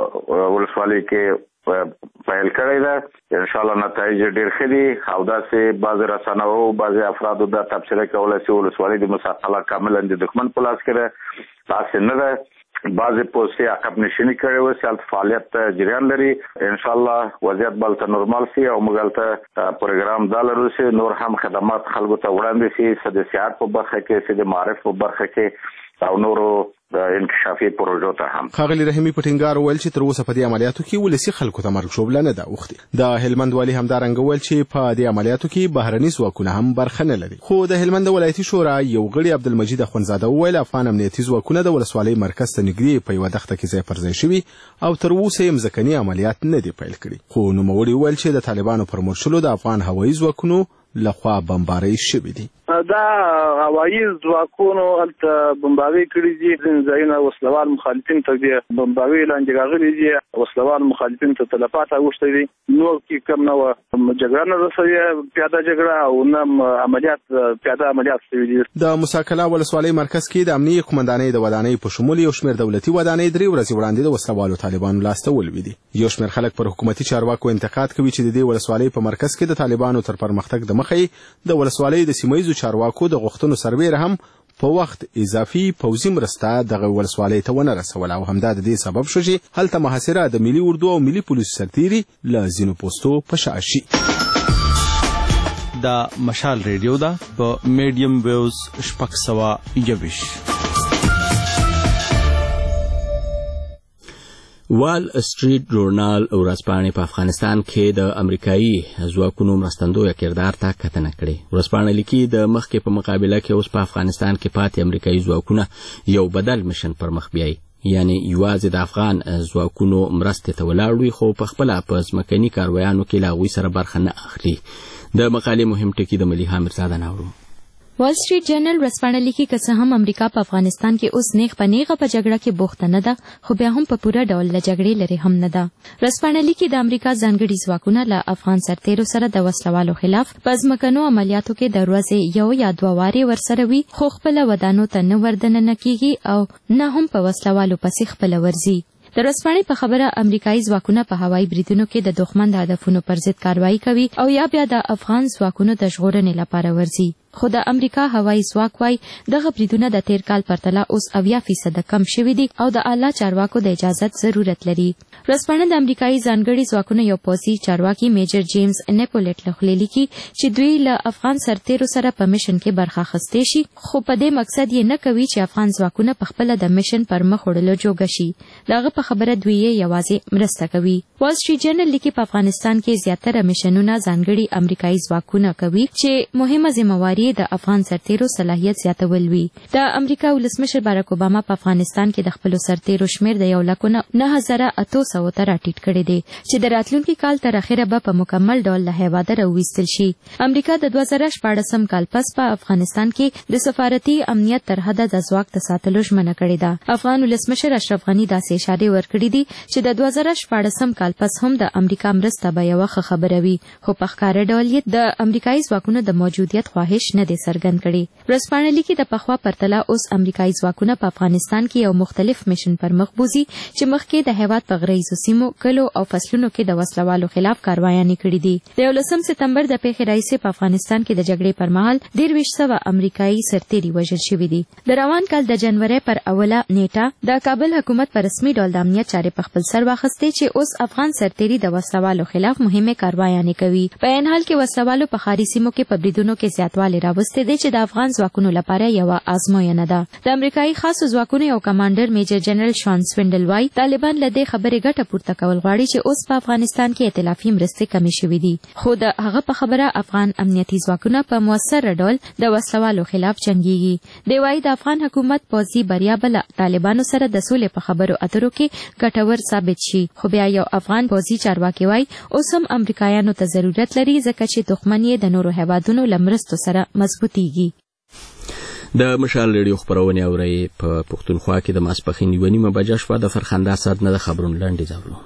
ولسوالۍ کې پیل کړی ده. ان شاء الله نتایج ډېر ښه دي او داسې بعضې رسنیو بعضې افرادو دا تبصره کولی چې ولسوالۍ د موسی کلا کاملا د دښمن په لاس کې ده. داسې نه ده. بعضې پوستې عقب نشیني کړې وه چې هلته فعالیت جریان لري. ان شاء الله وضعیت به هلته نورمال سي او موږ هلته پروګرام دا لرو چې نور هم خدمات خلکو ته وړاندې سي، څه د سیاحت په برخه کې، څه د معارف په برخه کې او نورو د انکشافي پروژو ته هم. ښاغلي رحیمي په ټینګار وویل چې تر اوسه په دې عملیاتو کې ولسي خلکو ته مرګ ژوبله نه ده اوښتې. د هلمند والي همدارنګه وویل چې په دې عملیاتو کې بهرني ځواکونه هم برخه نه لري. خو د هلمند ولایتي شورا یو غړي عبدالمجید اخوندزاده وویل افغان امنیتي ځواکونه د ولسوالۍ مرکز ته نږدې په یوه دښته کې ځای پر ځای شوي او تر اوسه یې مځکني عملیات نه دي پیل کړي. خو نوموړي وویل چې د طالبانو پر مرشلو د افغان هوایي ځواکونو لخوا بمبارۍ شوي دي. دا هوایي ځواکونو هلته بمبارۍ کړي دي. ځینې ځایونه وسلوال مخالفین ته د بمبارۍ لاندې راغلي دي. وسلوال مخالفین ته تلفات اوښتي دي. نور کې کم نه وه جګړه نه ده شوې پیاده جګړه او نه عملیات پیاده عملیات شوي دي. د موسی کلا ولسوالۍ مرکز کې د امنیې قومندانۍ د ودانۍ په شمول یو شمېر دولتي ودانۍ درې ورځې وړاندې د وسلوالو طالبانو لاسته ولوېدې. یو شمېر خلک پر حکومتي چارواکو انتقاد کوي چې د دې ولسوالۍ په مرکز کې د طالبانو تر پرمختګ د مخې د ولسوالۍ د سیمه ییزو چارواکو د غوښتنو سربیره هم په وخت اضافي پوځي مرسته دغه ولسوالۍ ته ونه رسوله او همدا د دې سبب شو چې هلته محاصره د ملي اردو او ملي پولیسو سرتیري له ځینو پوستو په شا شي. دا مشال ریډیو ده په میډیم ویوز شپږ سوه یوویشت. وال سټریټ ژورنال ورځپاڼې په افغانستان کې د امریکایي ځواکونو مرستندویه کردار ته کتنه کړې. ورځپاڼه لیکي د مخکې په مقابله کې اوس په افغانستان کې پاتې امریکایي ځواکونه یو بدل مشن پر مخ بیایي، یعنی یوازې د افغان ځواکونو مرستې ته ولاړ وي خو پخپله په ځمکني کاروایانو کې له هغوی سره برخه نه اخلي. د مقالې مهم ټکي د ملیحه میرزاده ناورو. وال سټریټ جرنل ورځپاڼه لیکي که څه هم امریکا په افغانستان کې اوس نیغ په نیغه په جګړه کې بوخته نه ده خو بیا هم په پوره ډول له جګړې لرې هم نه ده. ورځپاڼه لیکي د امریکا ځانګړي ځواکونه له افغان سرتیرو سره د وسلوالو خلاف په ځمکنو عملیاتو کې د ورځې یو یا دوه وارې ورسره وي خو خپله ودانو ته نه وردننه کیږي او نه هم په وسلوالو پسې خپله ورځي. د ورځپاڼې په خبره امریکایي ځواکونه په هوایي بریدونو کې د دښمن د هدفونو پر ضد کاروایي کوي او یا بیا د افغان ځواکونو د ژغورنې لپاره ورځي. خو د امریکا هوایي ځواک وایي دغه بریدونه د تیر کال پرتله اوس اویا فیصده کم شوي دي او د اعلی چارواکو د اجازت ضرورت لري. ورځپاڼه د امریکایي ځانګړي ځواکونو یو پوځي چارواکي میجر جیمز نیپولیټ له خولې لیکي چې دوی له افغان سرتیرو سره په میشن کې برخه اخیستی شي خو په دې مقصد یې نه کوي چې افغان ځواکونه په خپله د میشن پر مخ وړلو جوګه شي. د هغه په خبره دوی یې یوازې مرسته کوي. وال سټریټ جرنل لیکي په افغانستان کې زیاتره میشنونه ځانګړي امریکایي ځواکونه کوي چې مهمه ذمہواري د افغان سرتیرو صلاحیت زیاتول وي. د امریکا ولسمشر باراک اوباما په افغانستان کې د خپلو سرتیرو شمیر د یو لک نه هزاره اتو سوو ته راټیټ کړی دی چې د راتلونکي کال تر اخره به په مکمل ډول له هیواده راوویستل شي. امریکا د دوه زره شپاړسم کال پس په افغانستان کې د سفارتي امنیت تر حده د ځواک د ساتلو ژمنه کړې ده. افغان ولسمشر اشرف غني داسې اشارې ورکړې دي چې د دوه زره شپاړسم کال پس هم د امریکا مرسته به یوه ښه خبره وي خو په ښکاره ډول یې د امریکایي ځواکونو د موجودیت خواهش نه دي څرګند کړي. ورځپاڼه لیکي د پخوا پرتله اوس امریکایي ځواکونه په افغانستان کې یو مختلف میشن پر مخ بوزي چې مخکې د هیواد په غریزو سیمو کلو او فصلونو کې د وسلوالو خلاف کاروایانې کړې دي. د یولسم سپتمبر د پیښې راهیسې په افغانستان کې د جګړې پر مهال دېرویشت سوه امریکایي سرتیري وژل شوي دي. د روان کال د جنورۍ پر اوله نیټه د کابل حکومت په رسمي ډول د امنیت چارې په خپل سر واخیستې چې اوس افغان سرتیري د وسلوالو خلاف مهمې کاروایانې کوي. په عین حال کې وسلوالو په ښاري سیمو کې په بریدونو کې زیاتوالی راوستی دی چې د افغان ځواکونو لپاره یوه ازموینه ده. د امریکایي خاصو ځواکونو یو کمانډر میجر جنرال شان سوینډل وایي طالبان له دې خبرې ګټه پورته کول غواړي چې اوس په افغانستان کې ائتلافي مرستې کمې شوې دي. خو د هغه په خبره افغان امنیتي ځواکونه په موثر ډول د وسلوالو خلاف جنګيږي. دی وايي د افغان حکومت پوځي بریا به له طالبانو سره د سولې په خبرو اترو کې ګټور ثابت شي. خو بیا یو افغان پوځي چارواکي وايي اوس هم امریکایانو ته ضرورت لري ځکه چې دښمن یې د نورو هیوادونو له مرستو سره مضبوطیږي. د مشال ریډیو خبرونه اوري په پښتونخوا کې د ماسپښین یوه نیمه بجه شوه. د فرخنده سات نه د خبرونو لنډیز اورو.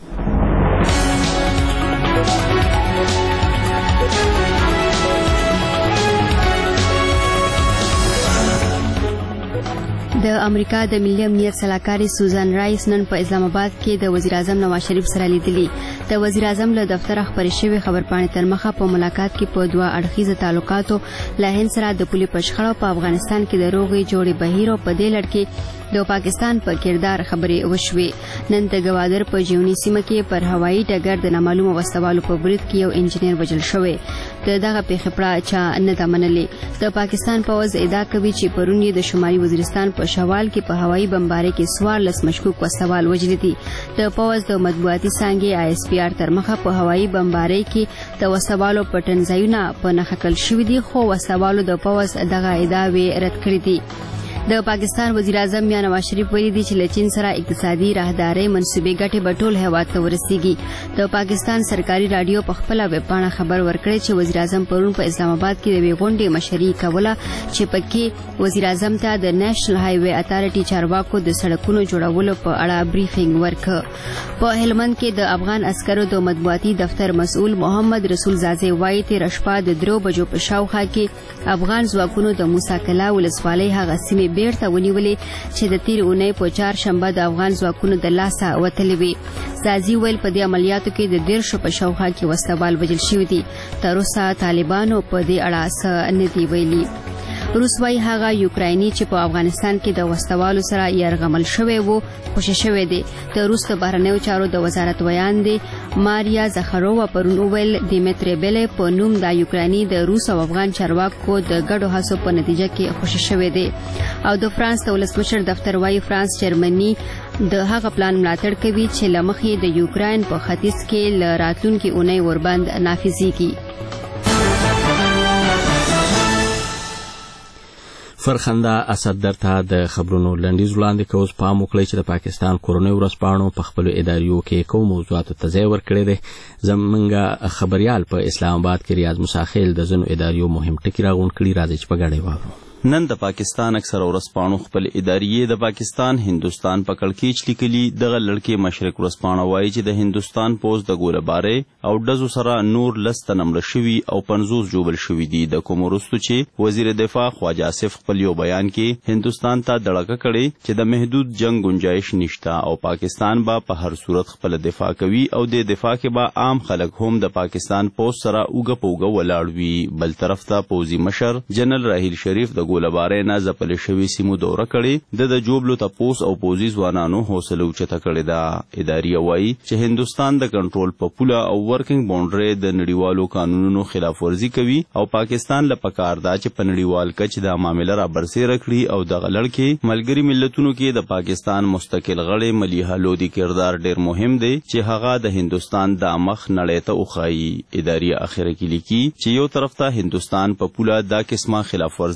د امریکا د ملي امنیت سلاکاري سوزان رایس نن په اسلام آباد کې د وزیر اعظم نواز شریف سره لیدلي. د وزیر اعظم له دفتره خپرې شوې خبرپاڼې تر مخه په ملاقات کې په دوه اړخیزه تعلقاتو له هند سره د پولي په شخړو په افغانستان کې د روغې جوړې بهیر او په دې لړ کې د پاکستان په کردار خبرې وشوې. نن د ګوادر په ژونی سیمه کې پر هوایي ډګر د نامعلومه وسوالو په برید کې یو انجنیر وژل شوی. د دغه پیښې پړه چا نه ده منلې. د پاکستان پوځ ادعا کوي چې پرون یې د شمالي وزیرستان په شوال کې په هوایي بمبارۍ کې څوارلس مشکوک وسوال وژلي دي. د پوځ د مطبوعاتي څانګې آی اس پی آر تر مخه په هوایي بمبارۍ کې د وسوالو پټنځایونه په نښه کړل شوي دي خو وسوالو د پوځ دغه ادعاوې رد کړې دي. د پاکستان وزیر اعظم یا نواز شریف ویلي دي چې له چین سره اقتصادي راهدارۍ منصوبې ګټې به ټول هیواد ته ورسیږي. د پاکستان سرکاري راډیو په خپله ویبپاڼه خبر ورکړی چې وزیر اعظم پرون په اسلام آباد کې د یوې غونډې مشري کوله چې پکې وزیر اعظم ته د نیشنل های وے اتارټي چارواکو د سړکونو جوړولو په اړه بریفینګ ورکړ. په هلمند کې د افغان عسکرو د مطبوعاتي دفتر مسؤل محمد رسول زازی وایي تېره شپه د درو بجو په شاوخوا کې افغان ځواکونو د موسی کلا ولسوالۍ هغه سیمې بیرته ونیولې چې د تیر اونۍ په چهارشنبه د افغان ځواکونو د لاسه وتلې وې. زازي ویل په دې عملیاتو کې د دیرشو په شاوخوا کې وسوال وژل شوي دي. تر اوسه طالبانو په دې اړه څه نه دي ویلي. روس وايي هغه یوکرایني چې په افغانستان کې د وسوالو سره یرغمل شوی وو خوشی شوی دی. د روس د بهرنیو چارو د وزارت ویان دی ماریا زخرووا پرون ویل دیمتری بیلې په نوم د یوکرایني د روس او افغان چارواکو د ګډو هڅو په نتیجه کې خوشی شوی دی. او د فرانس د ولسمشر دفتر وايي فرانس جرمني د هغه پلان ملاتړ کوي چې له مخې د یوکراین په ختیځ کې له راتلونکي اونۍ ورباند نافذیږي. فرخنده اسد درته د خبرونو لنډیز وړاندې کوو. پام وکړئ چې د پاکستان کورنۍ ورځپاڼو په خپلو اداریو کې کوم موضوعاتو ته ځای ورکړی دی. زموږ خبریال په اسلام آباد کې ریاض مساخیل د ځینو اداریو مهم ټکي راغونډ کړي. راځئ چې په ګډه واورو. نن د پاکستان اکثر ورځپاڼو خپل اداریې د پاکستان هندوستان په کړکېچ لیکلي. دغه لړکې مشرق ورځپاڼه وایي چې د هندوستان پوځ د ګولهبارۍ او ډزو سره نور لس تنه مړه شوي او پنځوس ژوبل شوي دي. د کوم وروستو چې وزیر دفاع خواجه آصف خپل یو بیان کې هندوستان ته دړکه کړې چې د محدود جنگ گنجایش نشته او پاکستان به په هر صورت خپل دفاع کوي او د دفاع کې به عام خلک هم د پاکستان پوځ سره اوږه په اوږه ولاړ وي. بل طرف ته پوځي مشر جنرال راحیل شریف د ګولهبارۍ نه ځپلې شوي سیمو دوره کړې. د د جوبلو تپوس او پوځي ځوانانو حوصله اوچته کړې ده. اداریه وایي چې هندوستان د کنټرول په پوله او ورکینګ باونډرۍ د نړیوالو قانونونو خلاف ورزي کوي او پاکستان له پکار ده چې په نړیوال کچ دا معامله را برسېره کړي او دغه لړ کې ملګري ملتونو کې د پاکستان مستقل غړی ملیحه لودي کردار ډېر مهم دی چې هغه د هندوستان د مخ نړۍ ته وښایي. اداریه اخره کې لیکي چې یو طرف ته هندوستان په پوله دا قسمه خلاف ورزي کوي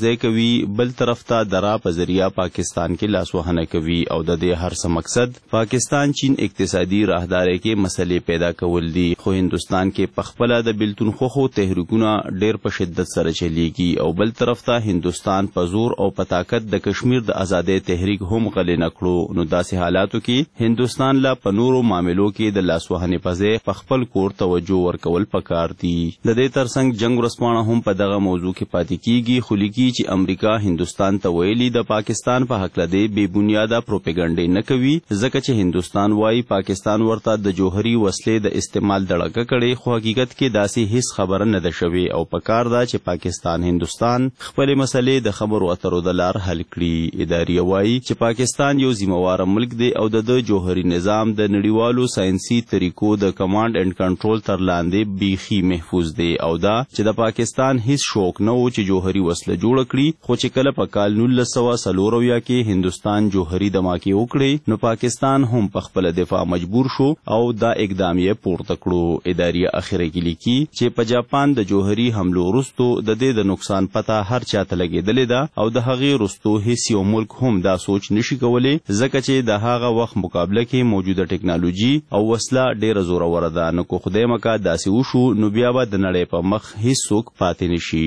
کوي، بل طرف ته د را په ذریعہ پاکستان کې لاسوهنه کوي او د دې هر څه مقصد پاکستان چین اقتصادي راهدارۍ کې مسلې پیدا کول دي. خو هندوستان کې پخپله د بیلتون خوخو تحریکونه ډېر په شدت سره چلیږي او بل طرف ته هندوستان په زور او په طاقت د کشمیر د ازادۍ تحریک هم غلې نه کړو. نو داسې حالاتو کې هندوستان لا په نورو معاملو کې د لاسوهنې په ځای په خپل کور توجه ورکول پکار دي. د دې ترڅنګ جنگ ورځپاڼه هم په دغه موضوع کې پاتې کیږي، خو لیکي چې امریکا هندوستان ته ویلي د پاکستان په هکله دی بې بنیاده پروپاګاندا نه کوي، ځکه چې هندوستان وايي پاکستان ورته د جوهري وسلې د استعمال دړکه کړي، خو حقیقت کې داسې هیڅ خبره نه ده شوې او پکار ده چې پاکستان هندوستان خپل مسلې د خبرو اترو د لار حل کړي. ادارې وايي چې پاکستان یو ذمہوار ملک دی او د جوهري نظام د نړیوالو ساينسي طریقو د کمانډ اینڈ کنټرول تر لاندې بیخي محفوظ دی او دا چې د پاکستان هیڅ شوق نه و چې جوهري وسله جوړ کړي، خو چې کله په کال نولس سوه څلور اویا کې هندوستان جوهري دماکې وکړي نو پاکستان هم په خپل دفاع مجبور شو او دا اقدام یې پورته کړو. ادارې اخره کې لیکي چې په جاپان د جوهري حملو وروستو د دې د نقصان پته هر چاته لګېدلې ده او د هغې وروستو هیڅ یو ملک هم دا سوچ نشي کولی، ځکه چې د هغه وخت مقابله کې موجوده ټکنالوژي او وسله ډېره زوروره ده. نو که خدای مکا داسې وشو نو بیا به د نړۍ په مخ هیڅوک پاتې نشي.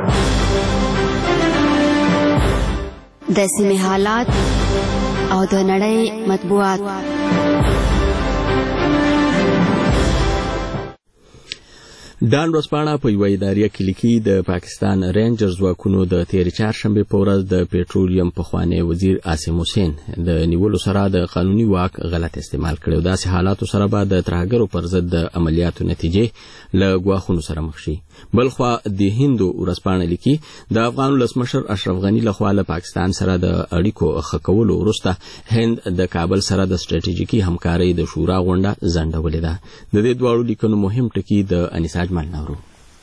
د سیمې حالات او د نړۍ مطبوعات. ډان ورځپاڼه په یوه اداریه کې لیکي د پاکستان رینجر ځواکونو د تېرې چهارشنبې په ورځ د پېټرولیم پخوانی وزیر عاصم حسین د نیولو سره د قانوني واک غلط استعمال کړی او داسې حالاتو سره به د ترهګرو پر ضد د عملیاتو نتیجې له ګواښونو سره مخ شي. بلخوا د هندو ورځپاڼه لیکي د افغان ولسمشر اشرف غني لخوا له پاکستان سره د اړیکو ښه کولو وروسته هند د کابل سره د ستراتیژیکي همکارۍ د شورا غونډه ځنډولې ده. د دې دواړو لیکنو مهم ټکي د انیسا مالناورو.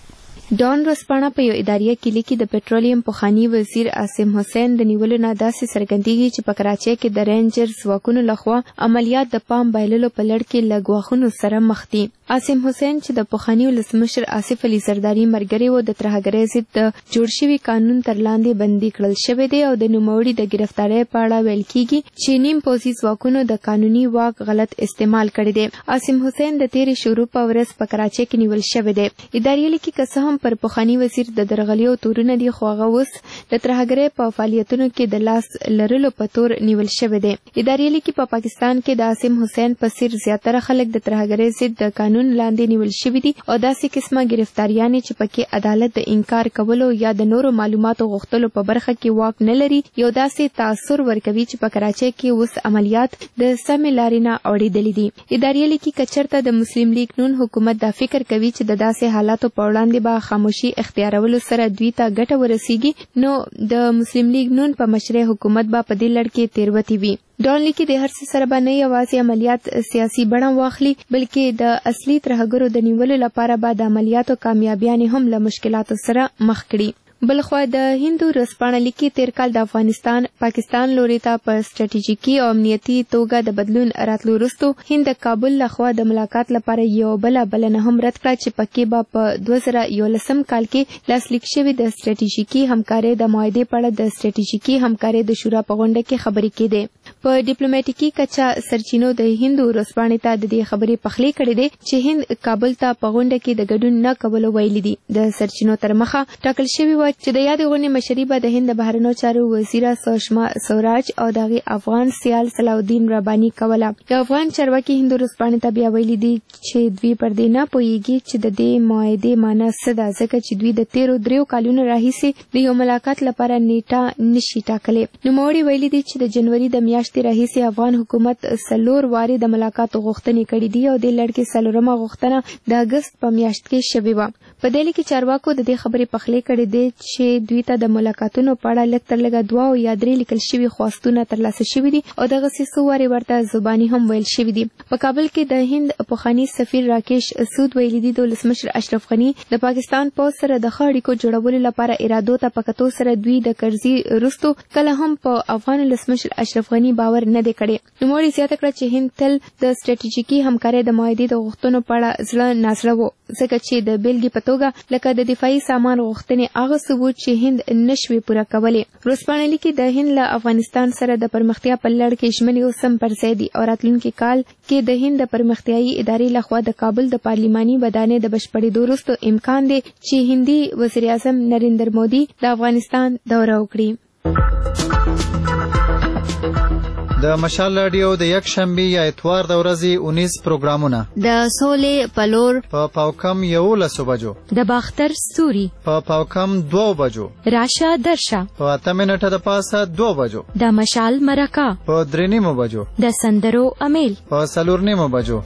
ډان ورځپاڼه په یو اداریه کې لیکي د پېټرولیم پخوانی وزیر عاصم حسین د نیولو نه داسې څرګندېږي چې په کراچۍ کې د رینجر ځواکونو لخوا عملیات د پام بایللو په لړ کې له ګواښونو سره مخ دي. عاصم حسین چې د پخوانی ولسمشر آصف علي زرداري ملګری و د ترهګرۍ ضد د جوړ شوي قانون تر لاندې بندي کړل شوی دی او د نوموړي د گرفتارۍ په اړه ویل کېږي چې نیم پوځي ځواکونو د قانوني واک غلط استعمال کړی دی. عاصم حسین د تېرې شروع په ورځ په کراچۍ کې نیول شوی دی. ادارې لیکي که څه هم پر پخوانی وزیر د درغلیو تورونه دي، خو هغه اوس د ترهګرۍ په فعالیتونو کې د لاس لرلو په تور نیول شوی دی. ادارې لیکي په پاکستان کې د عاصم حسین په څیر زیاتره خلک د ترهګرۍ ضد د قانون لاندې نیول شوي دي او داسې قسمه گرفتاریانې چې پکې عدالت د انکار کولو یا د نورو معلوماتو غوښتلو په برخه کې واک نه لري، یو داسې تاثر ورکوي چې په کراچۍ کې اوس عملیات د سمې لارې نه اوړېدلي دي. ادارې لیکي که چېرته د مسلم لیگ نون حکومت دا فکر کوي چې د داسې حالاتو په وړاندې به خاموشي اختیارولو سره دوی ته ګټه ورسیږي نو د مسلم لیگ نون په مشرۍ حکومت به په دې لړ کې تېروتې وي. ډان لیکي د هر څه سره به نه یوازې عملیات سیاسي بڼه واخلي بلکې د اصلي ترهګرو د نیولو لپاره به د عملیاتو کامیابیانې هم له مشکلاتو سره مخ کړي. بلخوا د هندو ورځپاڼه لیکي تیر کال د افغانستان پاکستان لوري ته په ستراتیژیکي او امنیتي توګه د بدلون راتلو وروسته هند د کابل لخوا د ملاقات لپاره یو بله بلنه هم رد کړه چې پکې به په دوه زره یولسم کال کې لاسلیک شوي د ستراتیژیکي همکارۍ د معاهدې په اړه د ستراتیژیکي همکارۍ د شورا په غونډه کې خبرې کېدې. په ډیپلوماټیکي کچه سرچینو د هندو ورځپاڼې ته د دې خبرې پخلی کړې ده چې هند کابل ته په غونډه کې د ګډون نه کولو ویلي دي. د سرچینو تر مخه ټاکل شوي و چې د یادې غونډې مشري به د هند د بهرنیو چارو وزیره سشما سوراج او د هغې افغان سیال صلاح الدین رباني کوله. د افغان چارواکي هندو ورځپاڼې ته بیا ویلي دي چې دوی پر دې نه پوهېږي چې د دې معاهدې معنا څه ده ځکه چې دوی د تېرو دریو کالونو راهیسې د یو ملاقات لپاره نیټه نشي ټاکلی. نوموړي ویلي دي چې د جنوري د میاشتې راهیسې افغان حکومت څلور وارې د ملاقات غوښتنې کړې دي او دې لړ کې څلورمه غوښتنه د اګست په میاشت کې شوې وه. په دې کې چارواکو د دې خبرې پخلی کړې دي چې دوی ته د ملاقاتونو په اړه لږ تر لږه دوه او یا درې لیکل شوي خواستونه ترلاسه شوي دي او دغسې څو وارې ورته زباني هم ویل شوي دي. په کابل کې د هند پخواني سفیر راکیش سود ویلي دي د ولسمشر اشرف غني د پاکستان پوځ سره د ښه اړیکو جوړولو لپاره ارادو ته په کتو سره دوی د کرزي وروستو کله هم په افغان ولسمشر اشرف غني باور نه دی کړی. نوموړي زیاته کړه چې هند تل د ستراتیژیکي همکارۍ د معاهدې د غوښتنو په اړه زړه نازړه و ځکه چې د بیلګې په توګه لکه د دفاعي سامان غوښتنې هغه څه وو چې هند نشوي پوره کولی. روسپاڼه لیکي د هند له افغانستان سره د پرمختیا په لړ کې ژمنې اوس هم پر ځای دي او راتلونکي کال کې د هند د پرمختیایي ادارې لخوا د کابل د پارلیماني ودانۍ د بشپړېدو وروسته امکان دی چې هندي وزیر اعظم نریندر مودي د افغانستان دوره وکړي. د مشال رادیو د یک شنبه یا اتوار د ورځې اونیس پروګرامونه د سولې پلور په پاوکم یولسو بجو، د باختر ستوري په پاوکم دو بجو، راشه درشه په اته منټه د پاسه دو بجو، د مشال مرکه په درې نیمو بجو، د سندرو امیل په څلور نیمو بجو.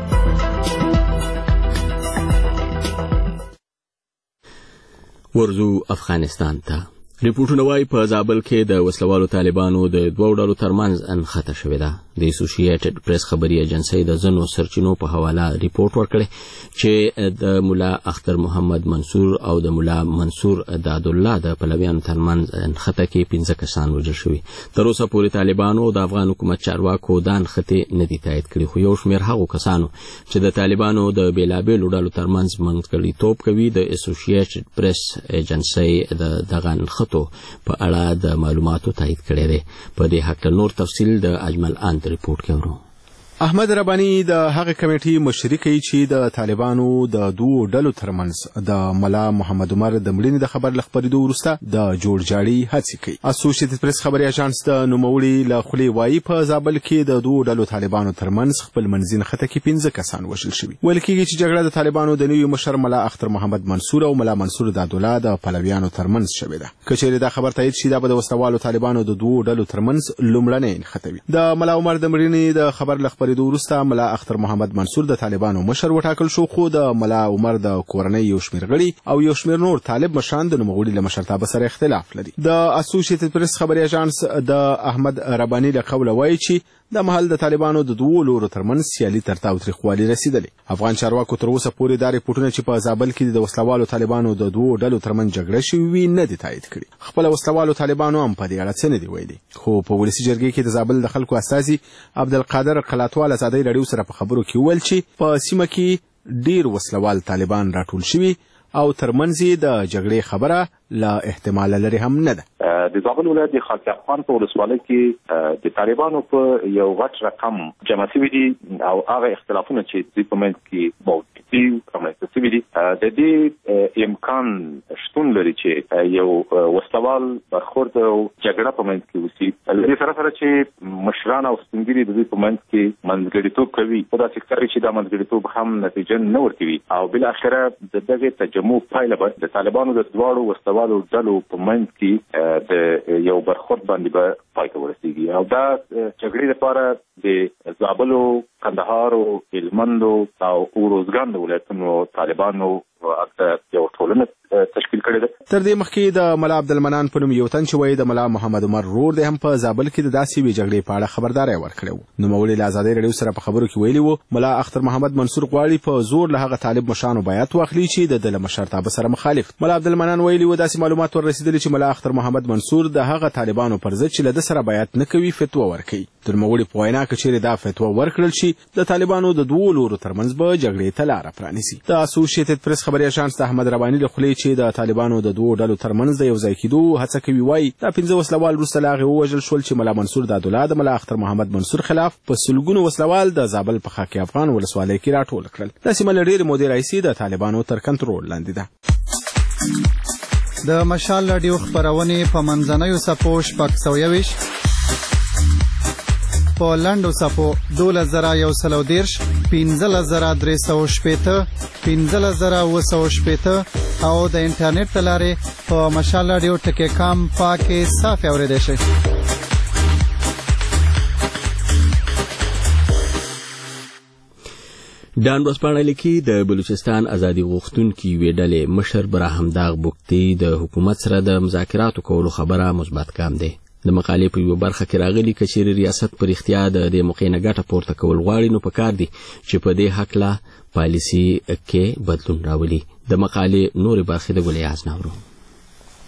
ورزو افغانستان ته. ریپورټونه وايي په زابل کې د وسلوالو طالبانو د دوه ډلو ترمنځ انخته شوې ده. د اسوسییټډ پریس خبري ایجنسۍ د ځینو سرچینو په حواله ریپورټ ورکړی چې د مولا اختر محمد منصور او د مولا منصور داد الله د پلویانو ترمنځ انخته کې پنځه کسان وژل شوي. تر اوسه پورې طالبانو د افغان حکومت چارواکو دا انخته نه دي تایید کړي، خو یو شمېر هغو کسانو چې د طالبانو د بېلابېلو ډلو ترمنځ منځګړیتوب کوي د اسوسییټډ پریس ایجنسۍ د دغه انخته په اړه د معلوماتو تایید کړی دی. په دې هکله نور تفصیل د اجمل اند ریپورت کې ورو. احمد ربانی د هغه کمیټې مشري کوي چې د طالبانو د دوو ډلو ترمنځ د ملا محمد عمر د مړینې د خبر لخبرېدو وروسته د جوړجاړي هڅې کوي. اسوسییټډ پریس خبري اژانس د نوموړي له خولې وایي په زابل کې د دوو ډلو طالبانو ترمنځ خپل منځي نښته کې پنځه کسان وژل شوي. ویل کېږي چې جګړه د طالبانو د نوي مشر ملا اختر محمد منصور او ملا منصور داد الله د پلویانو ترمنځ شوې ده. که چېرې دا خبر تایید شي دا به د وسلوالو طالبانو د دوو ډلو ترمنځ لومړنۍ نښته وي. د ملا عمر د مړینې د خبر لخبرېدو وروسته ملا اختر محمد منصور د طالبانو مشر وټاکل شو، خو د ملا عمر د کورنۍ یو شمېر غړي او یو شمېر نور طالب مشران د نوموړي له مشرتابه سره اختلاف لري. د اسوسییټډ پریس خبري اژانس د احمد ربانی له قوله وایي چې د محل د طالبانو د دوو لورو ترمنځ سیالي تر تاوتریخوالي رسیدلې. افغان چارواکو تر اوسه پورې دا ریپورټونه چې په زابل کې د وسلوالو طالبانو د دوو ډلو ترمنځ جګړه شوې وي نه دي تایید کړي. خپل وسلوالو طالبانو هم په دې اړه څه نه دي ویلي، خو په ولسي جرګې کې د زابل د خلکو استازي عبدالقادر قلاتوال ازادۍ راډیو سره په خبرو کې وویل چې په سیمه کې ډیر وسلوال طالبان راټول شوي او ترمنځ د جګړې خبره لا احتمال لري هم نه ده. د زابل ولایت د خاک افغان په ولسوالۍ کې د طالبانو په یو غټ رقم جمع شوي دي او هغه اختلافونه چې دوی په منځ کې موجود دي رامنځته شوي دي. د دې امکان شتون لري چې یو وسلوال برخورد او جګړه په منځ کې وشي. له دې سره سره چې مشران او سپین ږیري د دوی په منځ کې منځګړیتوب کوي، خو داسې ښکاري چې دا منځګړیتوب هم نتیجه نه ورکوي او بالاخره د دغې تجمع پایله به د طالبانو د دواړو وسلوالو ډلو په منځ کې د یو برخورد باندې به پای ته ورسیږي او دا جګړې لپاره د زابلو، کندهار او هلمند او اروزګان د ولایتونو طالبانو یو ټولنه تشکیل کړې ده. تر دې مخکې د ملا عبدالمنان په نوم یو تن چې وایي د ملا محمد عمر رور دی هم په زابل کې د داسې یوې جګړې په اړه خبرداری ورکړی و. نوموړي له ازادۍ راډیو سره په خبرو کې ویلي و ملا اختر محمد منصور غواړي په زور له هغه طالب مشرانو بیعت واخلي چې د ده له مشرتابه سره مخالف. ملا عبدالمنان ویلي و داسې معلومات ور رسېدلي چې ملا اختر محمد منصور د هغه طالبانو پر ضد چې له ده سره بیعت نه کوي فتوا ورکوي. د نوموړي په وینا که چېرې دا فتوا ورکړل شي د طالبانو د دوو لورو ترمنځ به جګړې ته لاره پرانیسي. د اسوسییټډ پریس خبري اژانس د احمد رباني له خولې چې د طالبانو د دوو ډلو ترمنځ د یو ځای کېدو هڅه کوي وایي دا پنځه وسلوال وروسته له هغې ووژل شول چې ملا منصور داد الله د ملا اختر محمد منصور خلاف په سلګونو وسلوال د زابل په خاک افغان ولسوالۍ کې راټول کړل. دا سیمه له ډېرې مودې راهیسې د طالبانو تر کنټرول لاندې ده. د مشال رادیو خپرونې په منځنیو څپو شپږ سوه یوویشت، په لنډو څپو دولس زره یو سل او دېرش، پنځلس زره درې سوه شپېته، پنځلس زره اووه سوه شپېته او د انټرنیټ له لارې په مشال رادیو ټکي کام پاکې صافې اورېدی شئ. ډان ورځپاڼه لیکي د بلوچستان ازادي غوښتونکي یوې ډلې مشر براهمداغ بوکتي د حکومت سره د مذاکراتو کولو خبره مثبت ګام دی. د مقالې په یوه برخه کې راغلي که چیرې ریاست په رښتیا د دې موقع نه ګټه پورته کول غواړي نو پکار دي چې په دې هکله پالیسي کې بدلون راولي. د مقالې نورې برخې د ګل اعز ناورو.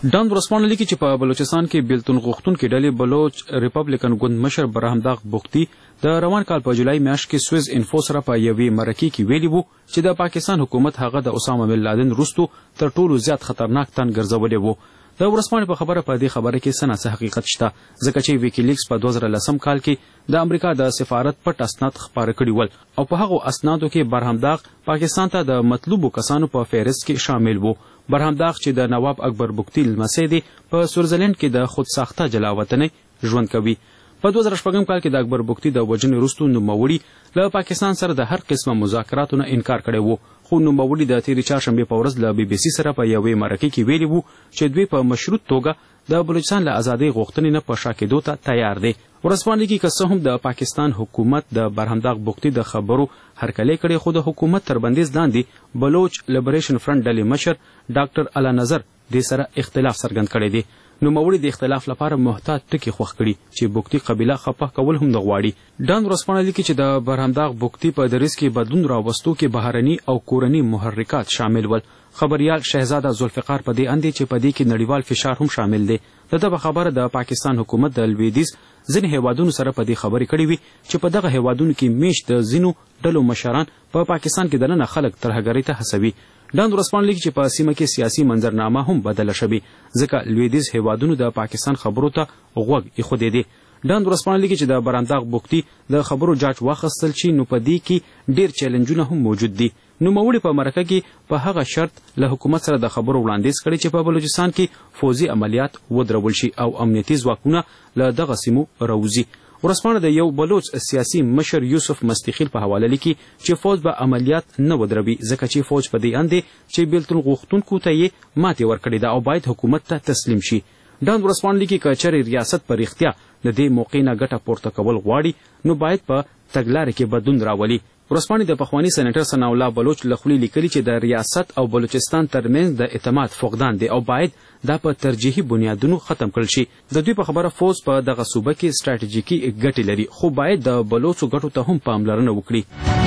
ډان ورسپانه لیکي چې په بلوچستان کې بیلتون غوښتونکي ډلې بلوچ ریپبلیکن ګوند مشر برهمداغ بوختي د روان کال په جولای میاشت کې سویز انفو سره په یوې مرکې کې ویلي وو چې د پاکستان حکومت هغه د اسامه بن لادن وروسته تر ټولو زیات خطرناک تن ګرځولی وو. د ورسپانې په خبره په دې خبره کې څه ناڅه حقیقت شته ځکه چې ویکیلیکس په دوه زره لسم کال کې د امریکا د سفارت پټ اسناد خپاره کړي ول او په هغو اسنادو کې برهمداغ پاکستان ته د مطلوبو کسانو په فهرست کې شامل وو. برهمداغ چې د نواب اکبر بوختي لمسی دی په سویټزرلینډ کې د خود ساخته جلاوطنۍ ژوند کوي. په دوه زره شپږم کال کې د اکبر بوختي د وژنې وروسته نوموړي له پاکستان سره د هر قسمه مذاکراتو نه انکار کړی وو خو نوموړي د تېرې چهارشنبې په ورځ له بي بي سي سره په یوې مرکې کې ویلي وو چې دوی په مشروط توګه د بلوچستان له ازادۍ غوښتنې نه په شا کېدو ته تیار دی. ورسپانه لیکي که څه هم د پاکستان حکومت د برهمداغ بوختي د خبرو هرکلی کړی خو د حکومت تر بندیز لاندې بلوچ لیبریشن فرنټ ډلې مشر ډاکټر الله نظر دې سره اختلاف څرګند کړی دی. نوموړي د اختلاف لپاره محتاط ټکي خوښ کړي چې بوختي قبیله خپه کول هم نه غواړي. ډان ورسپانه لیکي چې د برهمداغ بوختي په دریځ کې بدلون راوستو کې بهرني او کورني محرکات شامل ول. خبريال شهزاده ذوالفقار په دې اندي چې په دې کې نړیوال فشار هم شامل دی. دغه خبره د پاکستان حکومت د لویدیځ ځینې هیوادونو سره په دې خبرې کړې وي چې په دغه هیوادونو کې میشت د ځینو ډلو مشران په پاکستان کې دننه خلک ترهګرۍ ته هڅوي. ډان ورسپانه لیکي چې په سیمه کې سیاسي منظرنامه هم بدله شوې ځکه لویدیځ هیوادونو د پاکستان خبرو ته غوږ ایښودی دی. ډان ورسپانه لیکي چې د برهمداغ بوختي د خبرو جاج واخیستل شي نو په دې کې ډیر چیلنجونه هم موجود دي. نوموړي په مرکه کې په هغه شرط له حکومت سره د خبرو وړاندیز کړی چې په بلوچستان کې فوزي عملیات ودرول شي او امنیتي ځواکونه له دغه سیمو راوځي. ورسپانه د یو بلوچ سیاسي مشر یوسف مستخیل په حواله لیکي چې فوج به عملیات نه ودروي ځکه چې فوج په دې اندي چې بیلتون غوښتونکو ته یې ماتې ورکړې ده او باید حکومت ته تسلیم شي. ډان ورسپانه لیکي که چېرې ریاست په رښتیا د دې موقع نه ګټه پورته کول غواړي نو باید په تګلارې کې بدلون راولي. ورسپانه د پخوانی سېنیټر ثناء الله بلوچ له خولې لیکلي چې د ریاست او بلوچستان ترمنځ د اعتماد فقدان دی او باید دا په ترجیحي بنیادونو ختم کړل شي. د دوی په خبره فوج په دغه صوبه کې ستراتیژیکي ګټې لري خو باید د بلوچو ګټو ته هم پاملرنه وکړي.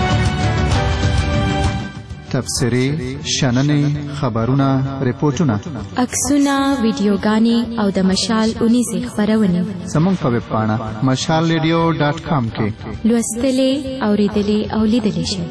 تبصرې، شننې، خبرونه، ریپورټونه، عکسونه، ویډیوګانې او د مشال اونیزې خپرونې زموږ په ویب پاڼه مشال ریډیو ډاټ کام کې لوستلې، اورېدلې او لیدلې شئ.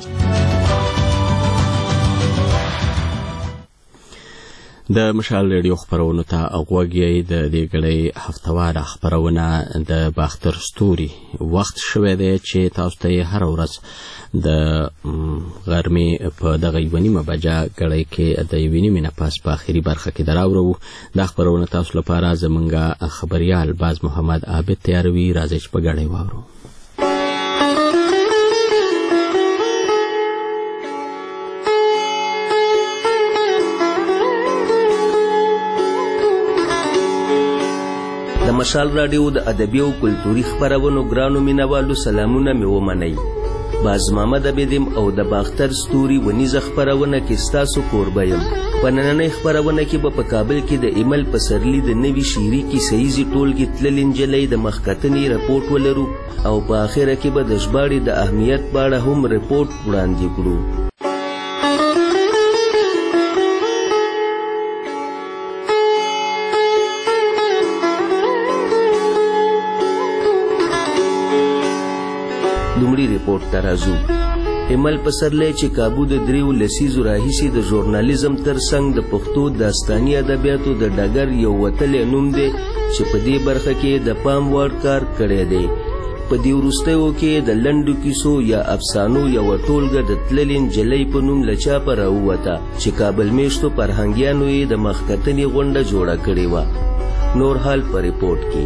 د مشال ریډیو خپرونو ته غوږ یې د دې ګړۍ هفتواره خپرونه د باختر ستوري وخت شوی دی چې تاسو ته یې هره ورځ د غرمې په دغه یوه نیمه بجه ګړۍ کې د یوې نیمې نه پس په آخري برخه کې دراوړو. دا خپرونه تاسو لپاره زموږ خبریال باز محمد عابد تیاروي. راځئ چې په ګډه یې واورو. د مشال راډیو د ادبي او کلتوري خپرونو ګرانو مینوالو سلامونه مې ومنئ. باز محمد عابدیم او د باختر ستوري ونیزه خپرونه کې ستاسو کوربه یم. په نننۍ خپرونه کې به په کابل کې د ایمل پسرلي د نوي شعري کیسه ییزې ټولګې تللې نجلۍ د مخکتنې رپورټ ولرو او په آخره کې به د ژباړې د اهمیت په اړه هم رپورټ وړاندې کړو. لومړي رپورټ ته راځو. ایمل پسرلی چې کابو د دریو لسیزو راهیسې د ژورنالیزم تر څنګ د پښتو داستاني ادبیاتو د ډګر یو وتلی نوم دی چې په دې برخه کې د پام وړ کار کړی دی. په دې وروستیو کې د لنډو کیسو یا افسانو یوه ټولګه د تللې نجلۍ په نوم له چاپه راووته چې کابل میشتو فرهنګیانو یې د مخکتنې غونډه جوړه کړې وه. نور حال په رپورټ کې.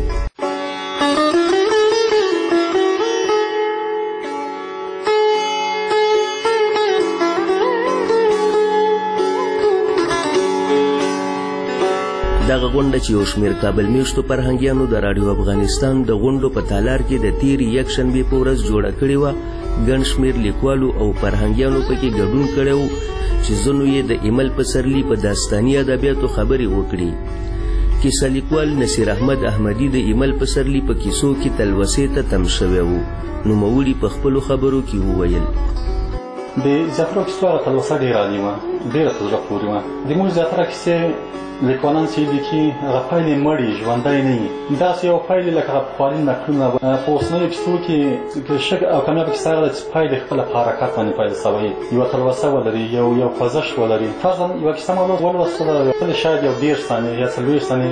دغه غونډه چې یو شمېر کابل میشتو فرهنګیانو د راډیو افغانستان د غونډو په تالار کې د تېرې یکشنبې په ورځ جوړه کړې وه. ګڼ شمېر لیکوالو او فرهنګیانو پکې ګډون کړی و چې ځینو یې د ایمل پسرلي په داستاني ادبیاتو خبرې وکړي. کیسه لیکوال نصیر احمد احمدي د ایمل پسرلي په کیسو کې تلوسې ته تم شوی و. نوموړي په خپلو خبرو کې وویل: د زیاترو کیسو هغه تلوسه ډېره عالي وه، ډېره په زړه پورې وه. زموږ زیاتره کیسې لیکوالان چې لیکي هغه پایلې مړې ژوندی نه وي داسې یو پایلې لکه هغه پخواني نکلونه په اوسنیو کیسو کې شک او کامیابه کیسه هغه ده چې پایلې خپله په حرکت باندې پیل سوی یوه تلوسه ولري یو یو خوځښت ولري فرضاً یوه کیسه ما ولوستله شاید یو دېرش ثانیې یا څلوېښت ثانیې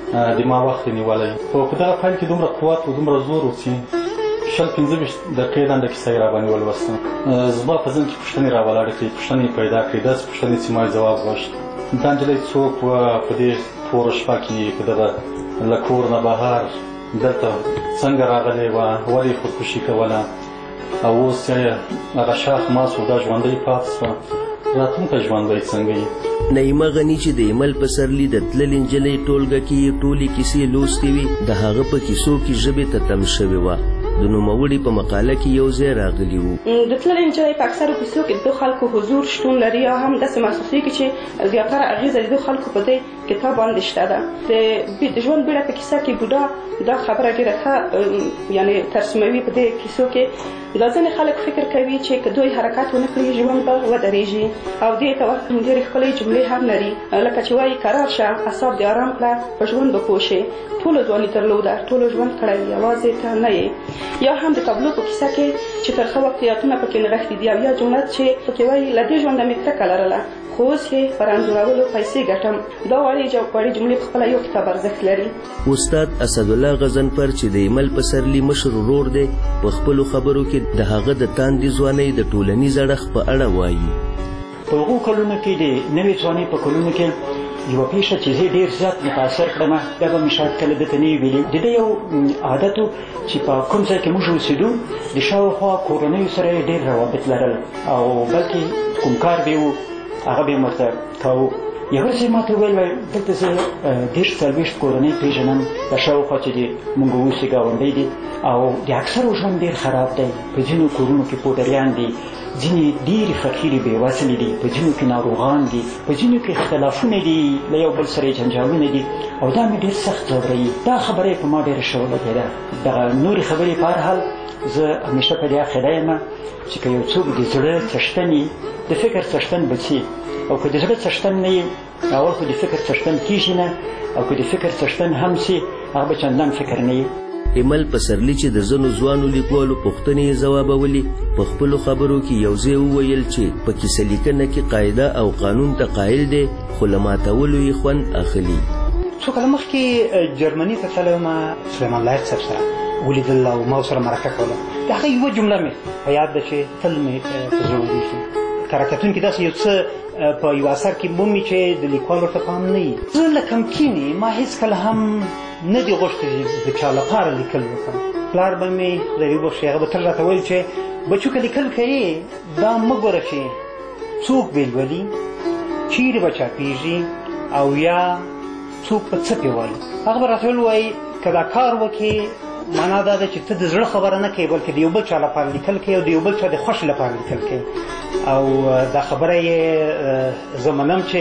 د ما وخت یې نیولی خو په دغه پیل کې دومره قوت و دومره زور و چې شل پنځه ویشت دقیقې لنډه کیسه یې راباندې ولوستم زما په ذهن کې پوښتنې راولاړې کړې پوښتنې یې پیدا کړې داسې پوښتنې چې ما یې ځواب غوښت دا نجلۍ څوک وه په دې توره شپه کې په دغه له کور نه بهر دلته څنګه راغلې وه ولې یې خودکشي کوله او اوس یې هغه شاخ ماس و دا ژوندۍ پاتې شوه راتلونکی ژوند به یې څنګه وي نعیمه غني چې د ایمل پسرلي د تللې نجلۍ ټولګه کې یې ټولې کیسې لوستې وي د هغه په کیسو کې ژبې ته تم شوې وه د نوموړي په مقاله کې یو ځای راغلی وو د تللې نجلۍ په اکثرو کیسو کې د خلکو حضور شتون لري یا هم داسې محسوسېږي چې زیاتره اغېزه د خلکو په دې کتاب باندې شته ده د ژوند بیړه په کیسه کې بوډا دا خبره ډېره ښه یعنې ترسموي په دې کیسو کې دا ځینې خلک فکر کوي چې که دوی حرکت ونه کړي ژوند به ودرېږي او دې ته وخت ډېرې ښکلې جملې هم لري لکه چې وایي قرار شه اعصاب دې ارام کړه په ژوند به پوه شې ټولو ځواني درلوده ټولو ژوند کړی یوازې ته نه یې یا هم د تابلو په کیسه کې چې ترخه واقعیتونه پکې نغښتي دي او یا جمله چې پکې وایي له دې ژونده مې کرکه لرله خو اوس یې پر انځورولو پیسې ګټم دا وړې وړې جملې پخپله یو کتاب ارزښت لري استاد اسدالله غضنفر چې د ایمل پسرلي مشر ورور دی په خپلو خبرو کې د هغه د تاندې ځوانۍ د ټولنیز اړخ په اړه وایي په هغو کلونو کې د نوې ځوانۍ په کلونو کې یوه پېښه چې زه ډېر زیات متاثر کړمه دا به مې شاید کله دته نه وي ویلي د ده یو عادت و چې په کوم ځای کې موږ اوسېدو د شاوخوا کورنیو سره یې ډېر روابط لرل او بلکې کوم کار به و هغه به یې ورته کاوه یو ورځ یې ما ته وویل وایي دلته زه دېرش څلوېښت کورنۍ پېژنم په شاوخوا چې د موږ اوسې ګاونډی دي او د اکثرو ژوند ډېر خراب دی په ځینو کورونو کې پوډریان دي ځینې ډېرې فقیرې بېوسلې دي په ځینو کې ناروغان دي په ځینو کې اختلافونه دي له یو بل سره یې جنجالونه دي او دا مې ډېر سخت ځوروي دا خبره یې په ما ډېره ښه ولګېده دغه نورې خبرې په هر حال زه همیشه په دې عقیده یم چې که یو څوک د زړه څښتن وي د فکر څښتن به څي او که د زړه څښتن نه وي اول خو د فکر څښتن کېږي نه او که د فکر څښتن هم سي هغه به چندان فکر نه وي ایمل پسرلي چې د ځینو ځوانو لیکوالو پوښتنې یې ځوابولې په خپلو خبرو کې یو ځای وویل چې په کیسه لیکنه کې قاعده او قانون ته قایل دی خو له ماتولو یې خوند اخلي څو کاله مخکې جرمني ته تللی وم سلیمان لایق صاحب سره ولیدل او ما ورسره مرکه کوله د هغه یوه جمله مې په یاد ده چې تل مې په زړه ولېږي کره کتونکي داسې یو څه په یو اثر کې مومي چې د لیکوال ورته پام نه وي زه له کمکینې ما هېڅکله هم نه دي غوښتي د چا لپاره لیکل وکړم پلار به مې خدای وبخښي هغه به تل راته ویل چې بچوکه لیکل کوې دا مه ګوره چې څوک به لولي چیرې به چاپېږي او یا څوک په څه پې وایي هغه به راته ویل وایي که دا کار وکړې معنا دا ده چې ته د زړه خبره نه کوې بلکې د یو بل چا لپاره لیکل کوې او د یو بل چا د خوښې لپاره لیکل کوې او دا خبره یې زه منم چې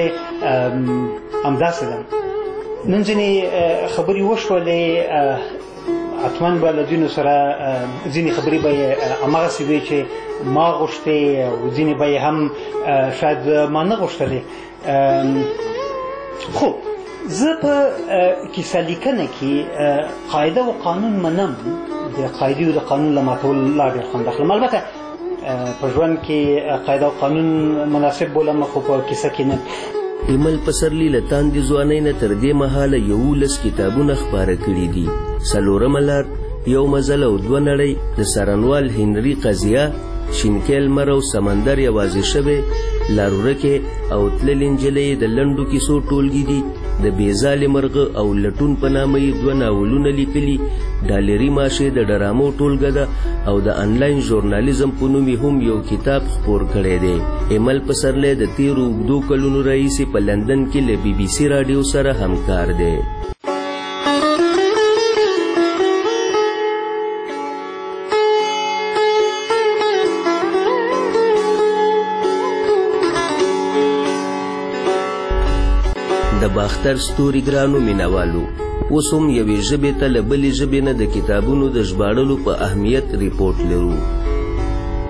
همداسې ده نن ځینې خبرې وشولې حتما به له ځینو سره ځینې خبرې به یې هماغسې وې چې ما غوښتې او ځینې به یې هم شاید ما نه غوښتلې خو زه په کیسه لیکنه کې قاعده و قانون منم د قاعدې او د قانون له ماتولو لا ډېر خوند اخلم البته په ژوند کې قاعده او قانون مناسب بولم خو په کیسه کې نه ایمل پسرلي له تاندې ځوانۍ نه تر دې مهاله یولس کتابونه خپاره کړي دي څلورمه لار یو مزل او دوه نړۍ د څارنوال هنري قضیه شینکیل مر او سمندر یوازې شوی لارورکې او تللې نجلۍ د لنډو کیسو ټولګي دي د بېځالې مرغه او لټون په نامه یې دوه ناولونه لیکلي ډالري ماشې د ډرامو ټولګه ده او د انلاین ژورنالیزم په نوم یې هم یو کتاب خپور کړی دی ایمل پسرلی د تېرو اوږدو کلونو راهیسې په لندن کې له بي بي سي راډیو سره همکار دی د باختر ستوري ګرانو مینوالو اوس هم یوې ژبې ته له بلې ژبې نه د کتابونو د ژباړلو په اهمیت ریپورټ لرو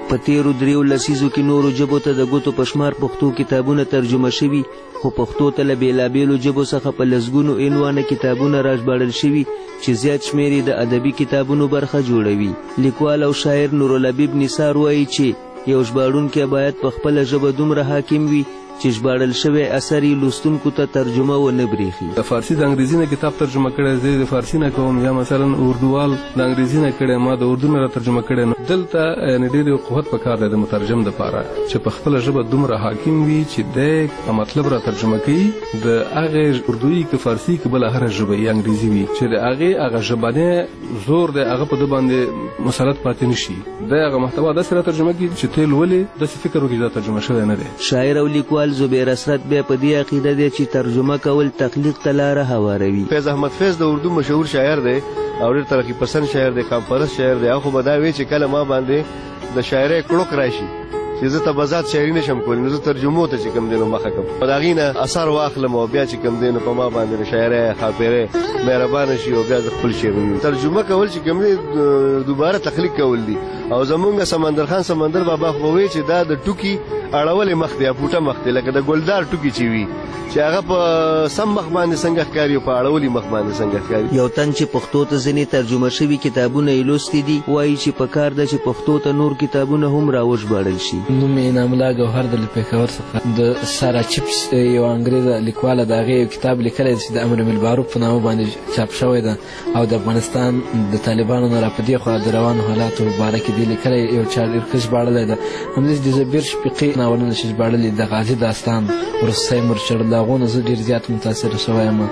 په تیرو دریو لسیزو کې نورو ژبو ته د ګوتو په شمار پښتو کتابونه ترجمه شوي، خو پښتو ته له بېلابېلو ژبو څخه په لسګونو عنوانه کتابونه راژباړل شوي چې زیات شمېر یې د ادبي کتابونو برخه جوړوي. لیکوال او شاعر نورالحبیب نثار وایي چې یو ژباړونکی باید په خپله ژبه دومره حاکم وي چې ژباړل شوی اثر یې لوستونکو ته ترجمه ونه برېښي. د فارسي د انګریزي نه کتاب ترجمه کړی، زه د فارسي نه کوم، یا مثلا اردووال د انګریزي نه کړی، ما د اردو نه را ترجمه کړی. نو دلته یعنې ډېر قوت پکار دی د مترجم دپاره چې په خپله ژبه دومره حاکم وي چې دی مطلب را ترجمه کوي د هغې اردویي که فارسي که بله هره ژبه یې انګریزي وي چې د هغې هغه ژبنی زور دی هغه په ده باندې مسلط پاتې نه شي. دی هغه محتوا داسې را ترجمه کړي چې ته لولې داسې فکر وکړي چې دا ترجمه شوی نه دی. شاعر او لیکوال زبیر اسرت بیا په دې عقیده دی چې ترجمه کول تخلیق ته لاره هواروي. فیض احمد فیض د اردو مشهور شاعر دی او ډېر ترقي پسند شاعر دی، قام پرست شاعر دی. خو به دا وایي چې کله ما باندې د شاعرۍ کړوک راشي چې زه ته بذات شاعري نشم کولی، نو زه ترجمو ته چې کوم دی نو مخه کړم، په د هغې نه اثر واخلم او بیا چې کوم دی نو په ما باندې د شاعرۍ خاپیرۍ مهربانه شي او بیا زه خپل شعر وویم. ترجمه کول چې کوم دی دوباره تخلیق کول دي. او زمونږ سمندر خان سمندر بابا خو وایي چې دا د ټوکي اړولې مخ دی، پوټه مخ دی، لکه د ګلدار ټوکي چې وي چې هغه په سم مخ باندې څنګه ښکاري او په اړولي مخ باندې څنګه ښکاري. یو تن چې پښتو ته ځینې ترجمه شوي کتابونه یې لوستي دي وایي چې پکار ده چې پښتو ته نور کتابونه هم راوژباړل شي. نوم یې انعام الله ګوهر د پېښور څخه د سارا چپس یو انګریزه لیکواله د هغې یو کتاب لیکلی چې د امر بالمعروف په نامه باندې چاپ شوی ده او د افغانستان د طالبانو نه را په دې خوا د روانو حالاتو په باره کې دې لیکلی یو چا ډېر ښه ژباړلی ده. همداسې د زبیر شفیقي ناولونه چې ژباړلي د غازي داستان وروستی مرچړ د هغو نه زه ډېر زیات متاثره شوی یم.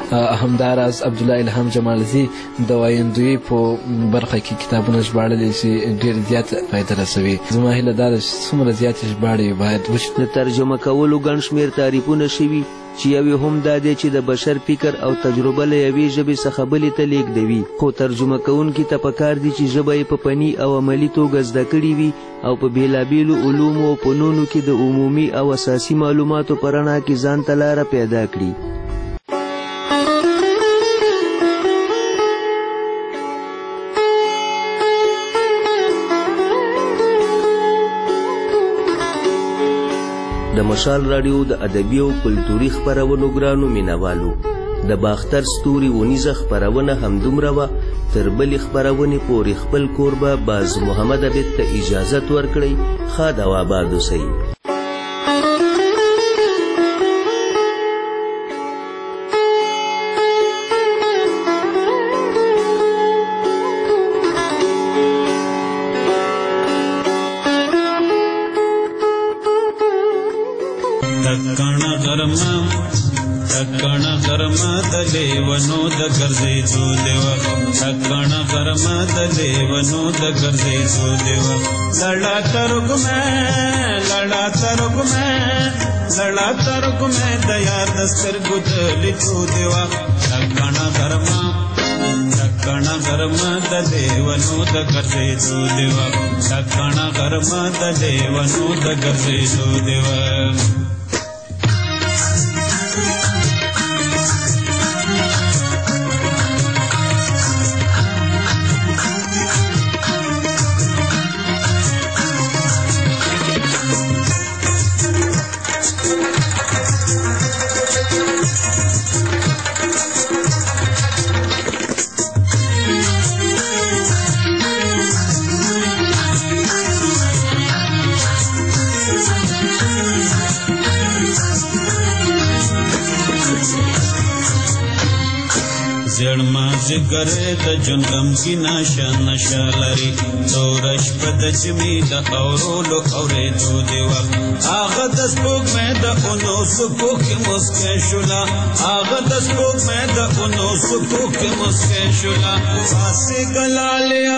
همداراز عبدالله الهام جمالزي د وایندویي په برخه کې کتابونه ژباړلي چې ډېر زیات فایده رسوي. زما هیله دا ده چې څومره زیاتې ژباړې باید وشي. د ترجمه کولو ګڼ شمېر تعریفونه شوي چې یو یې هم دا دی چې د بشر فکر او تجربه له یوې ژبې څخه بلې ته لیږدوي، خو ترجمه کوونکي ته پکار دي چې ژبه یې په فني او عملي توګه زده کړې وي او په بېلابېلو علومو او فنونو کې د عمومي او اساسي معلوماتو په رڼا کې ځان ته لاره پیدا کړي. د مشال راډیو د ادبي او کلتوري خپرونو ګرانو مینوالو، د باختر ستوري ونیزه خپرونه همدومره وه. تر بلې خپرونې پورې خپل کوربه باز محمد عبید ته اجازت ورکړئ. ښاد او آباد اوسئ. ټکڼه غرمه د لیونو د ګرځېدو دی وخت، ټکڼه غرمه د لیونو د ګرځېدو دی وخت. لړا ترګمه لړا ترګمه لړا ترګمه د یار د سترګو د لیدو دی وخت، ټکڼه غرمه ټکڼه غرمه د لیونو د ګرځېدو دی وخت، ټکڼه غرمه د لیونو د ګرځېدو دی وخت. جگره د جون غم کی ناشا نشا لري، تورش په د جمی د اورولو اورېدو دی وخت. هغه د سپوږمۍ د اونو سکو کې مسکې شولا، هغه د سپوږمۍ د اونو سکو کې مسکې شولا. پاسې ګلالیا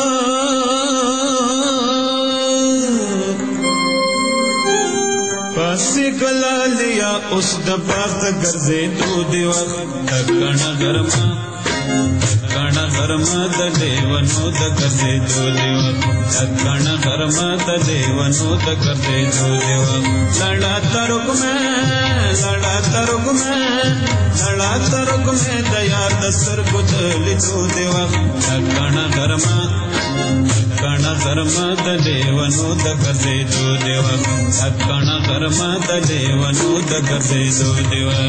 پاسې ګلالیا اوس د باغ د ګرځېدو دی وخت. ټکڼه غرمه ټکڼه غرمه د لیونو د ګرځېدو دی وخت، ټکڼه غرمه د لیونو د ګرځېدو دی وخت. لړا ترګمه لړا ترګمه لړا ترګمه د یار د سترګو د لیدو دی وخت، ټکڼه غرمه ټکڼه غرم د لیونو د ګرځېدو دیوه ټکڼه غرم د لیونو د ګرځېدو دیوه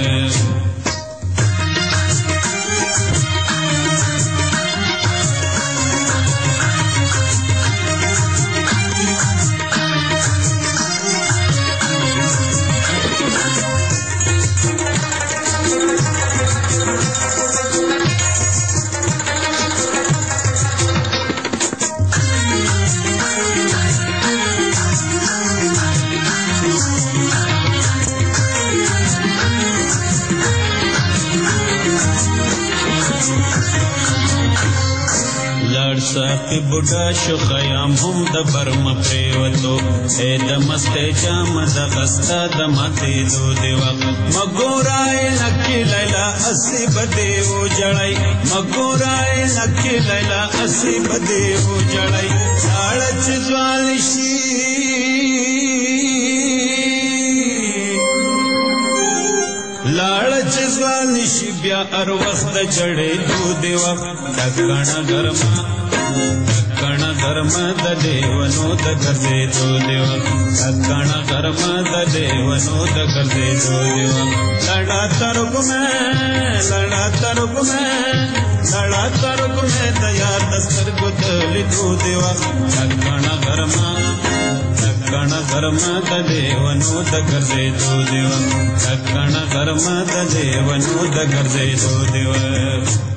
ساقی بوډا شو خیام هم د برم پریوتو اے د مسته جام د غستا د ماته دو دیوا مګورای لکی لیلا اسی بده و جړای مګورای لکی لیلا اسی بده و جړای لاړ ځوال شي لاړ ځوال شي بیا ار وخت جړې دو دیوا ټکڼه ګرما ټکڼه ګرما د دیونو د ګرځېدو دیوا ټکڼه ګرما د دیونو د ګرځېدو دیوا لړا ترګ مې لړا ترګ مې لړا ترګ مې د یاد سترګو د لیدو دیوا ټکڼه ګرما ټکڼه ګرما د دیونو د ګرځېدو دیوا ټکڼه ګرما د دیونو د ګرځېدو دیوا